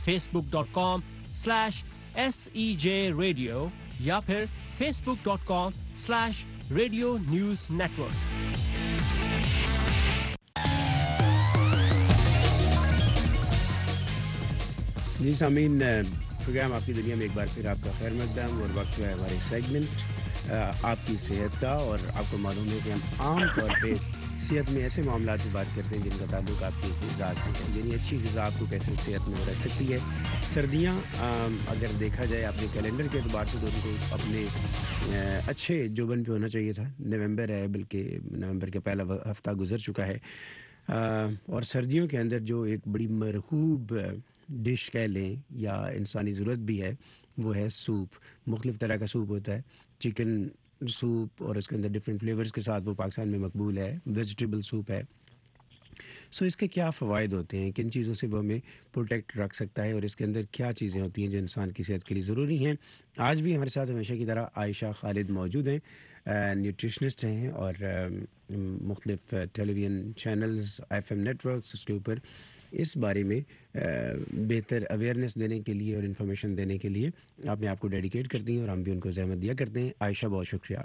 facebook.com/SEJ Radio یا پھر facebook.com/Radio News Network.
جی سامعین, پروگرام آپ کی دنیا میں ایک بار پھر آپ کا خیر مقدم, اور وقت جو ہے ہمارے سیگمنٹ آپ کی صحت کا. اور آپ کو معلوم ہے کہ ہم عام طور پہ صحت میں ایسے معاملات کی بات کرتے ہیں جن کا تعلق آپ کی غذا سے ہے, یعنی اچھی غذا آپ کو کیسے صحت میں رکھ سکتی ہے. سردیاں اگر دیکھا جائے اپنے کیلنڈر کے اعتبار سے تو ان کو اپنے اچھے جوبن پہ ہونا چاہیے تھا. نومبر ہے, بلکہ نومبر کا پہلا ہفتہ گزر چکا ہے, اور سردیوں کے اندر جو ایک بڑی مرغوب ڈش کہہ لیں یا انسانی ضرورت بھی ہے وہ ہے سوپ. مختلف طرح کا سوپ ہوتا ہے, چکن سوپ اور اس کے اندر ڈفرینٹ فلیورز کے ساتھ وہ پاکستان میں مقبول ہے. ویجیٹیبل سوپ ہے. سو اس کے کیا فوائد ہوتے ہیں, کن چیزوں سے وہ ہمیں پروٹیکٹ رکھ سکتا ہے, اور اس کے اندر کیا چیزیں ہوتی ہیں جو انسان کی صحت کے لیے ضروری ہیں. آج بھی ہمارے ساتھ ہمیشہ کی طرح عائشہ خالد موجود ہیں, نیوٹریشنسٹ ہیں اور مختلف television channels, FM network, اس کے اوپر اس بارے میں بہتر اویئرنیس دینے کے لیے اور انفارمیشن دینے کے لیے اپنے آپ کو ڈیڈیکیٹ کرتی ہیں, اور ہم بھی ان کو زحمت دیا کرتے ہیں. عائشہ بہت شکریہ.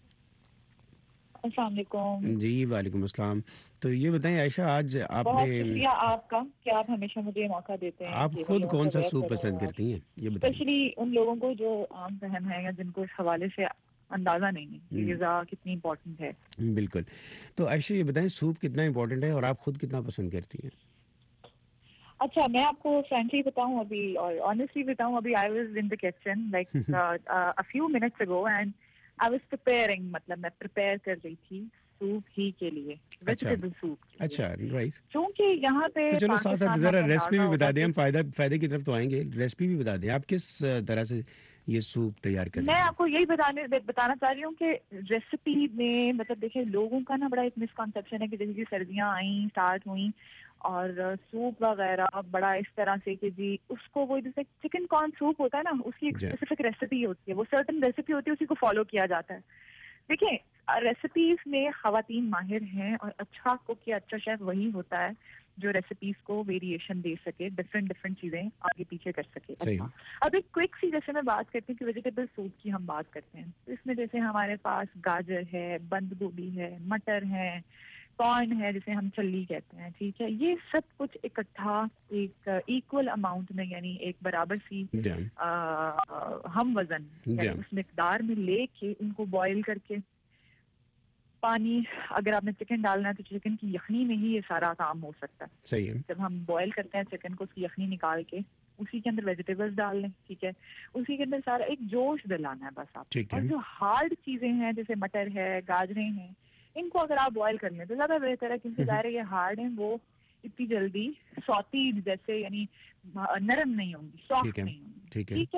السلام علیکم.
جی وعلیکم السلام. تو یہ بتائیں عائشہ, آج آپ
بہت
نے,
شکریہ آپ کا کہ آپ ہمیشہ مجھے موقع دیتے ہیں.
آپ خود کون سا سوپ پسند کرتی ہیں یہ بتائیں.
اسپیشلی ان لوگوں کو جو عام فہم ہے یا جن کو اس حوالے سے اندازہ نہیں ہے کہ غذا کتنی امپورٹنٹ ہے.
بالکل. تو عائشہ یہ بتائیں سوپ کتنا امپورٹنٹ ہے اور آپ خود کتنا پسند کرتی ہیں؟
اچھا, میں آپ کو فرینکلی بتاؤں ابھی اور آنیسٹلی بتاؤں, ابھی I was in the kitchen like a few minutes ago and I was preparing, مطلب میں پریپیئر کر رہی تھی سوپ ہی کے لیے, ویجیٹیبل سوپ.
اچھا رائس.
کیونکہ یہاں پہ
چلو ساتھ ساتھ ذرا ریسپی بھی بتا دیں, ہم فائدے کی طرف تو آئیں گے. ریسپی بھی بتا دیں, آپ کس طرح سے یہ سوپ تیار کریں.
میں آپ کو یہی بتانا چاہ رہی ہوں کہ ریسیپی میں مطلب دیکھیں لوگوں کا نا بڑا ایک مسکنسیپشن ہے کہ جیسے کہ سردیاں آئیں, اسٹارٹ ہوئیں, اور سوپ وغیرہ بڑا اس طرح سے کہ جی اس کو وہ جیسے چکن کارن سوپ ہوتا ہے نا, اس کی ایک اسپیسیفک ریسیپی ہوتی ہے, وہ سرٹن ریسیپی ہوتی ہے, اسی کو فالو کیا جاتا ہے. دیکھیں ریسیپیز میں خواتین ماہر ہیں اور اچھا کوک یا اچھا شیف وہی ہوتا ہے جو ریسیپیز کو ویریشن دے سکے, ڈفرینٹ چیزیں آگے پیچھے کر سکے. اب ایک کوئک سی جیسے میں بات کرتی ہوں کہ ویجیٹیبل سوپ کی ہم بات کرتے ہیں, تو اس میں جیسے ہمارے پاس گاجر ہے, بند گوبھی ہے, مٹر ہے, کارن ہے جسے ہم چلی کہتے ہیں, ٹھیک ہے, یہ سب کچھ اکٹھا ایک ایکول اماؤنٹ میں یعنی ایک برابر سی ہم وزن اس مقدار میں لے کے ان کو بوائل کر کے پانی, اگر آپ نے چکن ڈالنا ہے تو چکن کی یخنی میں ہی یہ سارا کام ہو سکتا ہے.
صحیح ہے.
جب ہم بوائل کرتے ہیں چکن کو اس کی یخنی نکال کے اسی کے اندر ویجیٹیبلز ڈال لیں, ٹھیک ہے, اسی کے اندر سارا ایک جوش دلانا ہے بس آپ. اور جو ہارڈ چیزیں ہیں جیسے مٹر ہے, گاجریں ہیں, ان کو اگر آپ بوائل کر لیں تو زیادہ بہتر ہے, کیونکہ ظاہر ہے یہ ہارڈ ہیں, وہ اتنی جلدی سوٹیڈ جیسے یعنی نرم نہیں ہوں گی, سافٹ نہیں ہوں گی, ٹھیک ہے.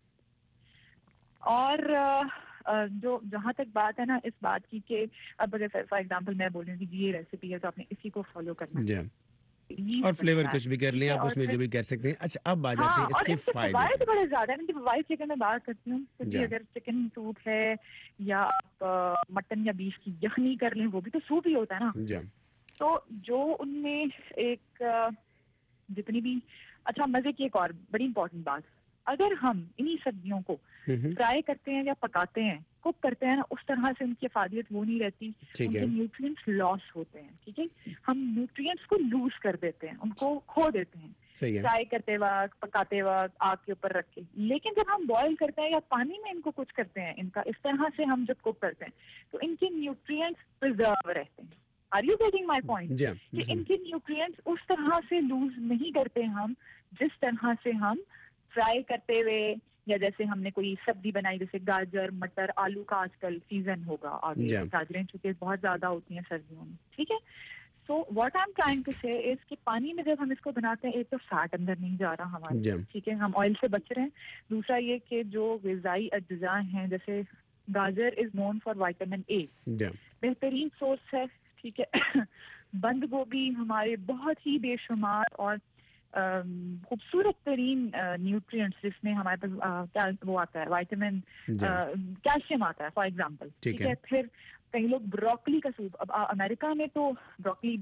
اور جو جہاں تک بات ہے نا اس بات کی کہ اب اگر فار ایگزامپل میں بول رہی ہوں کہ یہ ریسیپی ہے تو آپ نے اسی کو فالو کرنا ہے
اور فلیور کچھ بھی کر لیں آپ اس میں جو بھی کر سکتے ہیں. اچھا اب آ جاتے ہیں اس کے فائدے.
بڑے زیادہ ہیں. فوائد چکن میں بات کرتی ہوں کہ اگر چکن سوپ ہے یا آپ مٹن یا بیف کی یخنی کر لیں, وہ بھی تو سوپ ہی ہوتا ہے نا. تو جو ان میں ایک جتنی بھی اچھا مزے کی ایک اور بڑی امپورٹنٹ بات, اگر ہم انہی سبزیوں کو فرائی کرتے ہیں یا پکاتے ہیں, کوک کرتے ہیں نا, اس طرح سے ان کی افادیت وہ نہیں رہتی, ان کے نیوٹرینٹس لاس ہوتے ہیں, ٹھیک ہے. ہم نیوٹرینٹس کو لوز کر دیتے ہیں, ان کو کھو دیتے ہیں فرائی کرتے وقت, پکاتے وقت, آگ کے اوپر رکھ کے. لیکن جب ہم بوائل کرتے ہیں یا پانی میں ان کو کچھ کرتے ہیں, ان کا اس طرح سے ہم جب کوک کرتے ہیں تو ان کے نیوٹرینٹس پرزرو رہتے ہیں. Are you getting my point? کہ ان کے نیوٹرینٹس اس طرح سے لوز نہیں کرتے ہم جس طرح سے ہم فرائی کرتے ہوئے, یا جیسے ہم نے کوئی سبزی بنائی جیسے گاجر, مٹر, آلو کا آج کل سیزن ہوگا آگے, گاجریں چونکہ بہت زیادہ ہوتی ہیں سردیوں میں, ٹھیک ہے. So what I am trying to سے اس کہ پانی میں جب ہم اس کو بناتے ہیں, ایک تو فیٹ اندر نہیں جا رہا ہمارے, ٹھیک ہے, ہم آئل سے بچ رہے ہیں. دوسرا یہ کہ جو غذائی اجزاء ہیں جیسے گاجر از نون فار وائٹامن اے, بہترین سورس ہے, ٹھیک ہے. بند گوبھی ہمارے بہت ہی بے شمار اور خوبصورت ترین نیوٹرینٹس جس میں ہمارے پاس وہ آتا ہے وائٹامن کیلشیم آتا ہے فار ایگزامپل, ٹھیک ہے. پھر کئی لوگ بروکلی کا سوپ, اب امریکہ میں تو بروکلی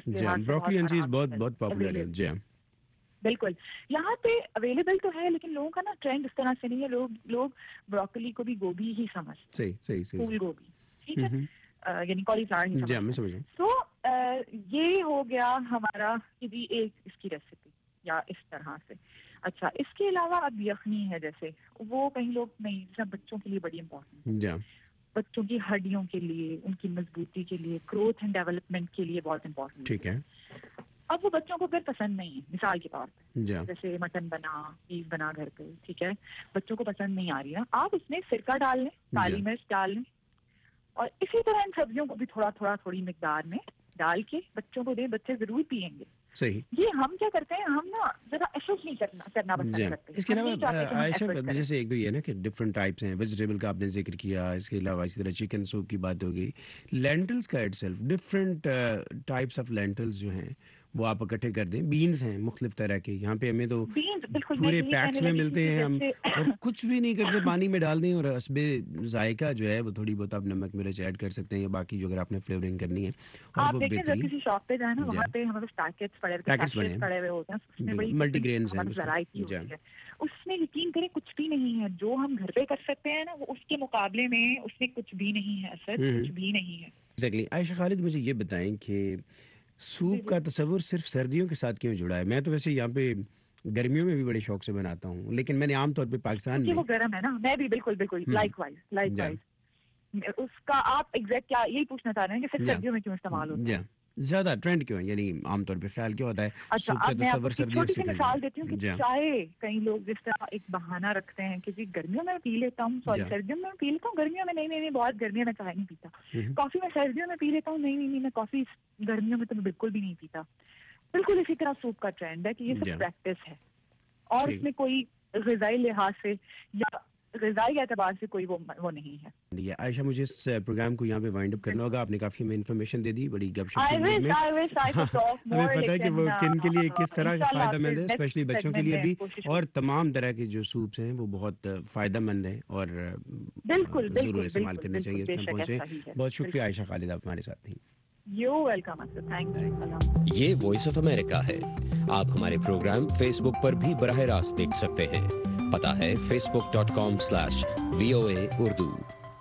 بہت
پاپولر ہے, جی
بالکل, یہاں پہ اویلیبل تو ہے لیکن لوگوں کا نا ٹرینڈ اس طرح سے نہیں ہے. لوگ بروکلی کو بھی گوبھی ہی سمجھتے, پھول گوبھی, ٹھیک ہے, یعنی کالی فلاور ہی سمجھتے. تو یہ ہو گیا ہمارا کہ جی ایک اس کی ریسیپی یا اس طرح سے. اچھا, اس کے علاوہ اب یخنی ہے جیسے, وہ کئی لوگ نہیں, جیسے بچوں کے لیے بڑی امپورٹنٹ, بچوں کی ہڈیوں کے لیے, ان کی مضبوطی کے لیے, گروتھ اینڈ ڈیولپمنٹ کے لیے بہت امپورٹنٹ,
ٹھیک ہے.
اب وہ بچوں کو پھر پسند نہیں ہے, مثال کے طور پہ جیسے مٹن بنا, بیف بنا گھر پہ, ٹھیک ہے, بچوں کو پسند نہیں آ رہی ہے, آپ اس میں سرکہ ڈال لیں, کالی مرچ ڈال لیں, اور اسی طرح ان سبزیوں کو بھی تھوڑی مقدار میں ڈال کے بچوں کو دیں, بچے ضرور پیئیں گے.
صحیح.
یہ ہم کیا کرتے ہیں, ہم نا ذرا ایفرٹ نہیں کرنا پسند کرتے.
اس کے علاوہ عائشہ جیسے ایک دو یہ نا کہ ڈفرینٹ ٹائپس ہیں, ویجیٹیبل کا آپ نے ذکر کیا, اس کے علاوہ اسی طرح چکن سوپ کی بات ہو گئی, لینٹلس کا itself different types of lentils جو ہیں وہ آپ اکٹھے کر دیں. بینز ہیں مختلف طرح کے, یہاں پہ ہمیں تو پورے پیکس میں ملتے ہیں, ہم اور کچھ بھی نہیں کرتے, پانی میں ڈال دیں اور حسب ذائقہ جو ہے وہ تھوڑی بہت آپ نمک مرچ ایڈ کر سکتے ہیں, یا باقی جو اگر آپ نے فلیورنگ کرنی ہے.
آپ دیکھیں جب کسی شاپ پہ جائیں نا, وہاں پہ ہمارے پیکٹس پڑے ہوئے ہوتے ہیں, اس میں بڑی
ملٹی گرینز ہیں,
ورائٹی ہوتی ہے. اس میں یقین کریں کچھ بھی نہیں ہے, جو ہم گھر پہ کر سکتے ہیں نا وہ اس کے مقابلے میں اس میں کچھ بھی نہیں ہے, اثر کچھ بھی نہیں ہے.
ایگزیکٹلی. عائشہ خالد مجھے یہ بتائیں کہ سوپ کا تصور صرف سردیوں کے ساتھ کیوں جڑا ہے؟ میں تو ویسے یہاں پہ گرمیوں میں بھی بڑے شوق سے بناتا ہوں, لیکن میں نے عام طور پہ پاکستان میں
وہ گرم ہے نا, میں بھی بالکل لائک وائز اس کا آپ ایگزیکٹ کیا یہی پوچھنا چاہ رہے ہیں کہ صرف سردیوں میں کیوں استعمال ہوتا ہے,
زیادہ ٹرینڈ کیوں ہے, یعنی عام طور پہ خیال کیا ہوتا ہے؟
اچھا, اب میں آپ کو چھوٹی سی مثال دیتی ہوں کہ چائے کئی لوگ جس طرح ایک بہانہ رکھتے ہیں کہ جی گرمیوں میں پی لیتا ہوں, سوری سردیوں میں پی لیتا ہوں, گرمیوں میں نہیں بہت گرمیوں میں چائے نہیں پیتا. کافی میں سردیوں میں پی لیتا ہوں, نہیں میں کافی گرمیوں میں تو بالکل بھی نہیں پیتا. بالکل اسی طرح سوپ کا ٹرینڈ ہے کہ یہ سب پریکٹس ہے, اور اس میں کوئی غذائی لحاظ سے یا غذائی اعتبار سے کوئی وہ نہیں ہے.
عائشہ مجھے اس پروگرام کو یہاں پہ وائنڈ اپ کرنا ہوگا. آپ نے کافی ہمیں انفارمیشن دے دی, بڑی گپ شپ میں. ہمیں پتہ ہے کہ وہ کن کے لیے کس طرح فائدہ مند ہے, اسپیشلی بچوں کے لیے بھی, اور تمام طرح کے جو سوپس ہیں وہ بہت فائدہ مند ہیں اور ضرور استعمال کرنے چاہیے. اس میں پہنچے. بہت شکریہ عائشہ خالد, آپ ہمارے ساتھ تھیں.
یہ وائس آف امریکہ ہے. آپ ہمارے پروگرام فیس بک پر بھی براہ راست دیکھ سکتے ہیں. پتہ ہے facebook.com/VOA Urdu.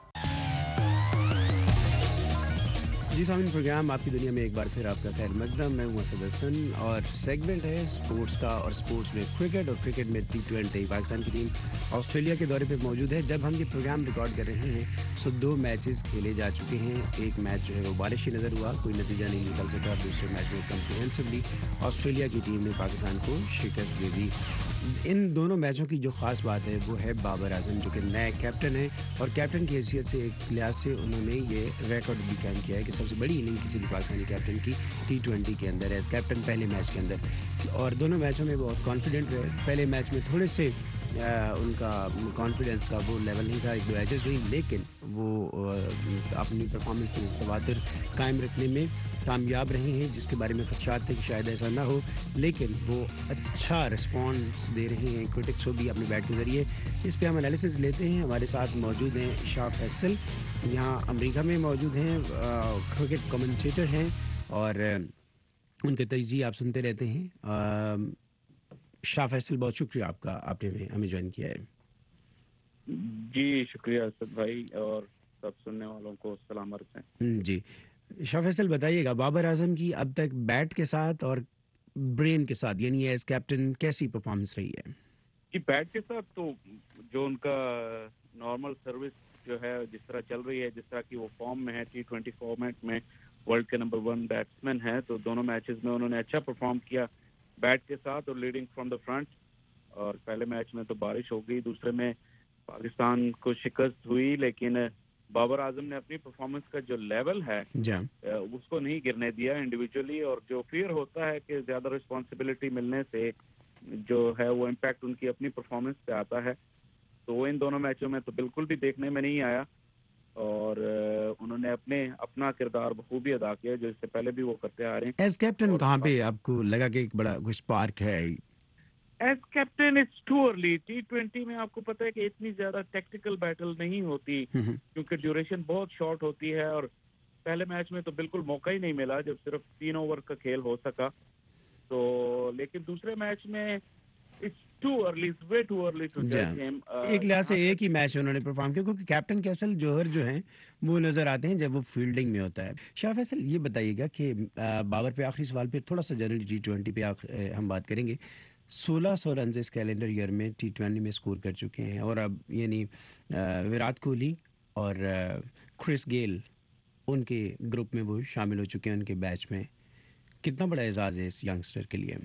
جی سامعین, پروگرام آپ کی دنیا میں ایک بار پھر آپ کا خیر مقدم. میں ہوں اسد حسن اور سیگمنٹ ہے سپورٹس کا, اور سپورٹس میں کرکٹ, اور کرکٹ میں T20. پاکستان کی ٹیم آسٹریلیا کے دورے پہ موجود ہے. جب ہم یہ پروگرام ریکارڈ کر رہے ہیں تو 2 میچز کھیلے جا چکے ہیں. ایک میچ جو ہے وہ بارشی نظر ہوا, کوئی نتیجہ نہیں نکل سکا. دوسرے میچ میں کمپریہنسولی آسٹریلیا کی ٹیم نے پاکستان کو شکست دے دی. ان دونوں میچوں کی جو خاص بات ہے وہ ہے بابر اعظم, جو کہ نئے کیپٹن ہیں, اور کیپٹن کی حیثیت سے ایک لحاظ سے انہوں نے یہ ریکارڈ بھی قائم کیا ہے کہ سب سے بڑی اننگ کسی بھی پاکستانی کیپٹن کی T20 کے اندر ایز کیپٹن پہلے میچ کے اندر. اور دونوں میچوں میں بہت کانفیڈنٹ رہے. پہلے میچ میں تھوڑے سے ان کا کانفیڈنس کا وہ لیول نہیں تھا, 1-2 ایجز ہوئی, لیکن وہ اپنی پرفارمنس میں تواتر قائم رکھنے میں کامیاب رہے ہیں, جس کے بارے میں خدشات تھے کہ شاید ایسا نہ ہو, لیکن وہ اچھا رسپانس دے رہے ہیں کرٹکس کو بھی اپنی بیٹ کے ذریعے. اس پہ ہم انالیسز لیتے ہیں. ہمارے ساتھ موجود ہیں شاہ فیصل, یہاں امریکہ میں موجود ہیں, کرکٹ کمنٹیٹر ہیں, اور ان کے تجزیے آپ سنتے رہتے ہیں. شاہ فیصل, بہت شکریہ آپ کا, آپ نے ہمیں جوائن کیا ہے.
جی شکریہ اسد بھائی, اور سب سننے والوں کو سلام عرض ہے.
جی شاہ فیصل, بتائیے گا بابر اعظم کی اب تک بیٹ کے ساتھ اور برین کے ساتھ یعنی ایز کیپٹن کیسی پرفارمنس رہی ہے؟
جی بیٹ کے ساتھ تو جو ان کا نارمل سروس جو ہے جس طرح چل رہی ہے, جس طرح کی وہ فارم میں ہے, T20 فارمیٹ میں ورلڈ کے نمبر 1 بیٹسمین ہے, تو دونوں میچز میں انہوں نے اچھا پرفارم کیا بیٹ کے ساتھ اور لیڈنگ فرام دا فرنٹ. اور پہلے میچ میں تو بارش ہو گئی, دوسرے میں پاکستان کو شکست ہوئی, لیکن بابر اعظم نے اپنی پرفارمنس کا جو لیول ہے اس کو نہیں گرنے دیا انڈیویجولی. اور جو فیئر ہوتا ہے کہ زیادہ رسپانسبلٹی ملنے سے جو ہے وہ امپیکٹ ان کی اپنی پرفارمنس پہ آتا ہے, تو وہ ان دونوں میچوں میں تو بالکل بھی دیکھنے میں نہیں آیا. اور انہوں نے اپنا کردار بخوبی ادا کیا جو اس سے پہلے بھی وہ کرتے آ رہے ہیں.
ایز کیپٹن کہاں پہ آپ کو لگا کہ ایک بڑا کچھ سپارک ہے؟
As captain it's too early. T20 میں آپ کو پتہ ہے کہ اتنی زیادہ ٹیکٹیکل بیٹل نہیں ہوتی کیونکہ ڈیوریشن بہت شارٹ ہوتی ہے, اور پہلے میچ میں تو بالکل موقع ہی نہیں ملا جب صرف 3 اوور کا کھیل ہو سکا. تو لیکن دوسرے میچ میں it's too early, way too early to جج ہم.
ایک لحاظ سے ایک ہی میچ انہوں نے پرفارم کیا, کیونکہ کیپٹن کے اصل جوہر جو ہیں وہ نظر آتے ہیں جب وہ فیلڈنگ میں ہوتا ہے. شاہ فیصل, یہ بتائیے گا کہ بابر پہ آخری سوال پہ تھوڑا سا جنرل T20 پہ ہم بات کریں گے. 1600 رنز اس کیلنڈر ایئر میں T20 میں سکور کر چکے ہیں, اور اب یعنی وراٹ کوہلی اور کرس گیل ان کے گروپ میں وہ شامل ہو چکے ہیں ان کے بیچ میں. کتنا بڑا اعزاز ہے اس ینگسٹر کے لیے؟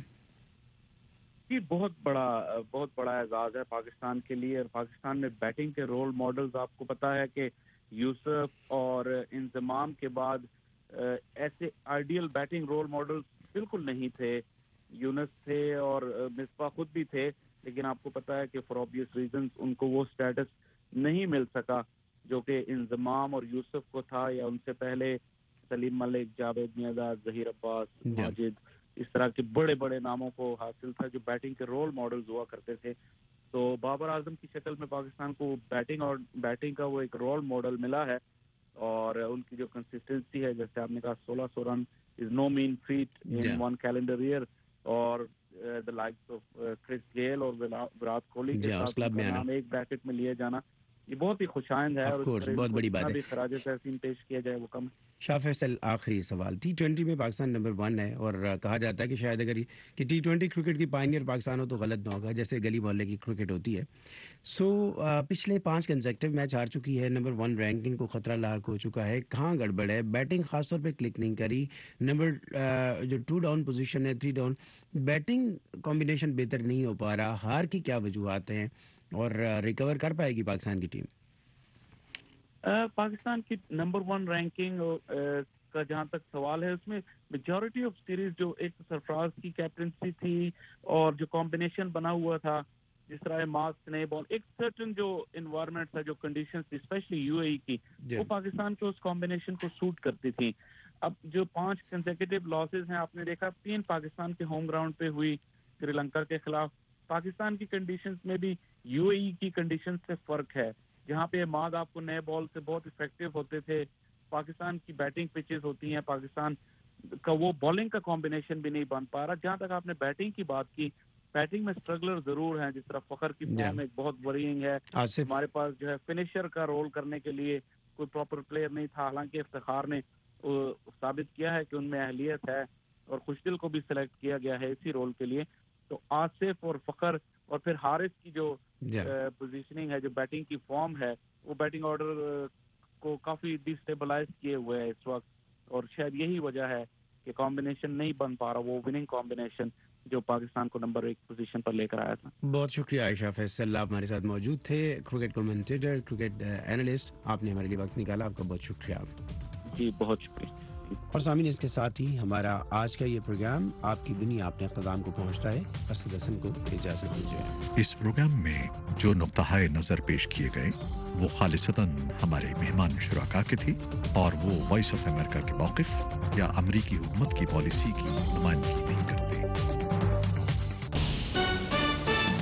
جی بہت بڑا اعزاز ہے پاکستان کے لیے. اور پاکستان میں بیٹنگ کے رول ماڈلز آپ کو پتا ہے کہ یوسف اور انضمام کے بعد ایسے آئیڈیل بیٹنگ رول ماڈلز بالکل نہیں تھے. یونس تھے اور مصباح خود بھی تھے, لیکن آپ کو پتا ہے کہ فار آبویس ریزنز ان کو وہ سٹیٹس نہیں مل سکا جو کہ انضمام اور یوسف کو تھا, یا ان سے پہلے سلیم ملک, جاوید میاں, ظہیر عباس, ماجد, اس طرح کے بڑے بڑے ناموں کو حاصل تھا جو بیٹنگ کے رول ماڈلز ہوا کرتے تھے. تو بابر اعظم کی شکل میں پاکستان کو بیٹنگ کا وہ ایک رول ماڈل ملا ہے, اور ان کی جو کنسسٹنسی ہے, جیسے آپ نے کہا 1600 run is no mean feat in one calendar year, اور the likes of Chris Gayle اور وراٹ کوہلی کے ساتھ نام ایک بریکٹ میں لیے جانا یہ بہت ہی خوشائند ہے, اور
بہت بڑی بات ہے.
خراج تحسین پیش کیا جائے وہ کم.
شاہ فیصل, آخری سوال. T20 میں پاکستان نمبر 1 ہے, اور کہا جاتا ہے کہ شاید اگر کہ T20 کرکٹ کی پائنیئر پاکستان ہو تو غلط نہ ہوگا, جیسے گلی محلے کی کرکٹ ہوتی ہے. پچھلے 5 کنسیکٹیو میچ ہار چکی ہے, نمبر 1 رینکنگ کو خطرہ لاحق ہو چکا ہے. کہاں گڑبڑ ہے؟ بیٹنگ خاص طور پہ کلک نہیں کری. جو 2 ڈاؤن پوزیشن ہے, 3 ڈاؤن, بیٹنگ کمبینیشن بہتر نہیں ہو پا رہا. ہار کی کیا وجوہات ہیں, اور ریکور کر پائے گی پاکستان کی ٹیم؟
پاکستان کی نمبر 1 رینکنگ کا جہاں تک سوال ہے, اس میں میجورٹی آف سیریز جو ایک سرفراز کی کیپٹنسی تھی اور جو کمبینیشن بنا ہوا تھا جس طرح ماسک نہیں بال ایک سرٹن جو انوائرمنٹ ہے جو کنڈیشنز تھی اسپیشلی یو اے ای کی وہ پاکستان کے اس کمبینیشن کو سوٹ کرتی تھیں. اب جو 5 کنسیکیٹو لاسز ہیں آپ نے دیکھا 3 پاکستان کے ہوم گراؤنڈ پہ ہوئی سری لنکا کے خلاف. پاکستان کی کنڈیشنز میں بھی یو اے ای کی کنڈیشنز سے فرق ہے جہاں پہ ماد آپ کو نئے بال سے بہت افیکٹو ہوتے تھے. پاکستان کی بیٹنگ پچز ہوتی ہیں, پاکستان کا وہ بالنگ کا کمبینیشن بھی نہیں بن پا رہا. جہاں تک آپ نے بیٹنگ کی بات کی, بیٹنگ میں اسٹرگلر ضرور ہیں, جس طرح فخر کی فارم ایک بہت ورینگ ہے. ہمارے پاس جو ہے فنیشر کا رول کرنے کے لیے کوئی پراپر پلیئر نہیں تھا, حالانکہ افتخار نے ثابت کیا ہے کہ ان میں اہلیت ہے اور خوشدل کو بھی سلیکٹ کیا گیا ہے اسی رول کے لیے. تو آصف اور فخر اور پھر حارث کی جو پوزیشننگ ہے, جو بیٹنگ کی فارم ہے, وہ بیٹنگ آرڈر کو کافی ڈیسٹیبلائز کیے ہوئے ہے اس وقت, اور شاید یہی وجہ ہے کہ کمبینیشن نہیں بن پا رہا وہ وننگ کمبینیشن جو پاکستان کو نمبر 1 پوزیشن پر لے کر آیا تھا.
بہت شکریہ عائشہ فیصل, آپ ہمارے ساتھ موجود تھے, کرکٹ کمنٹیٹر, کرکٹ اینالسٹ, آپ نے ہمارے لیے وقت نکالا, آپ کا بہت شکریہ.
جی بہت شکریہ.
اور سامعین, اس کے ساتھ ہی ہمارا آج کا یہ پروگرام آپ کی دنیا اپنے اختتام کو پہنچتا ہے. اسد حسن کو اجازت دیجیے.
اس پروگرام میں جو نقطۂ نظر پیش کیے گئے وہ خالصتاً ہمارے مہمان شرکا کے تھے اور وہ وائس آف امریکہ کے موقف یا امریکی حکومت کی پالیسی کی نمائندگی نہیں کرتے.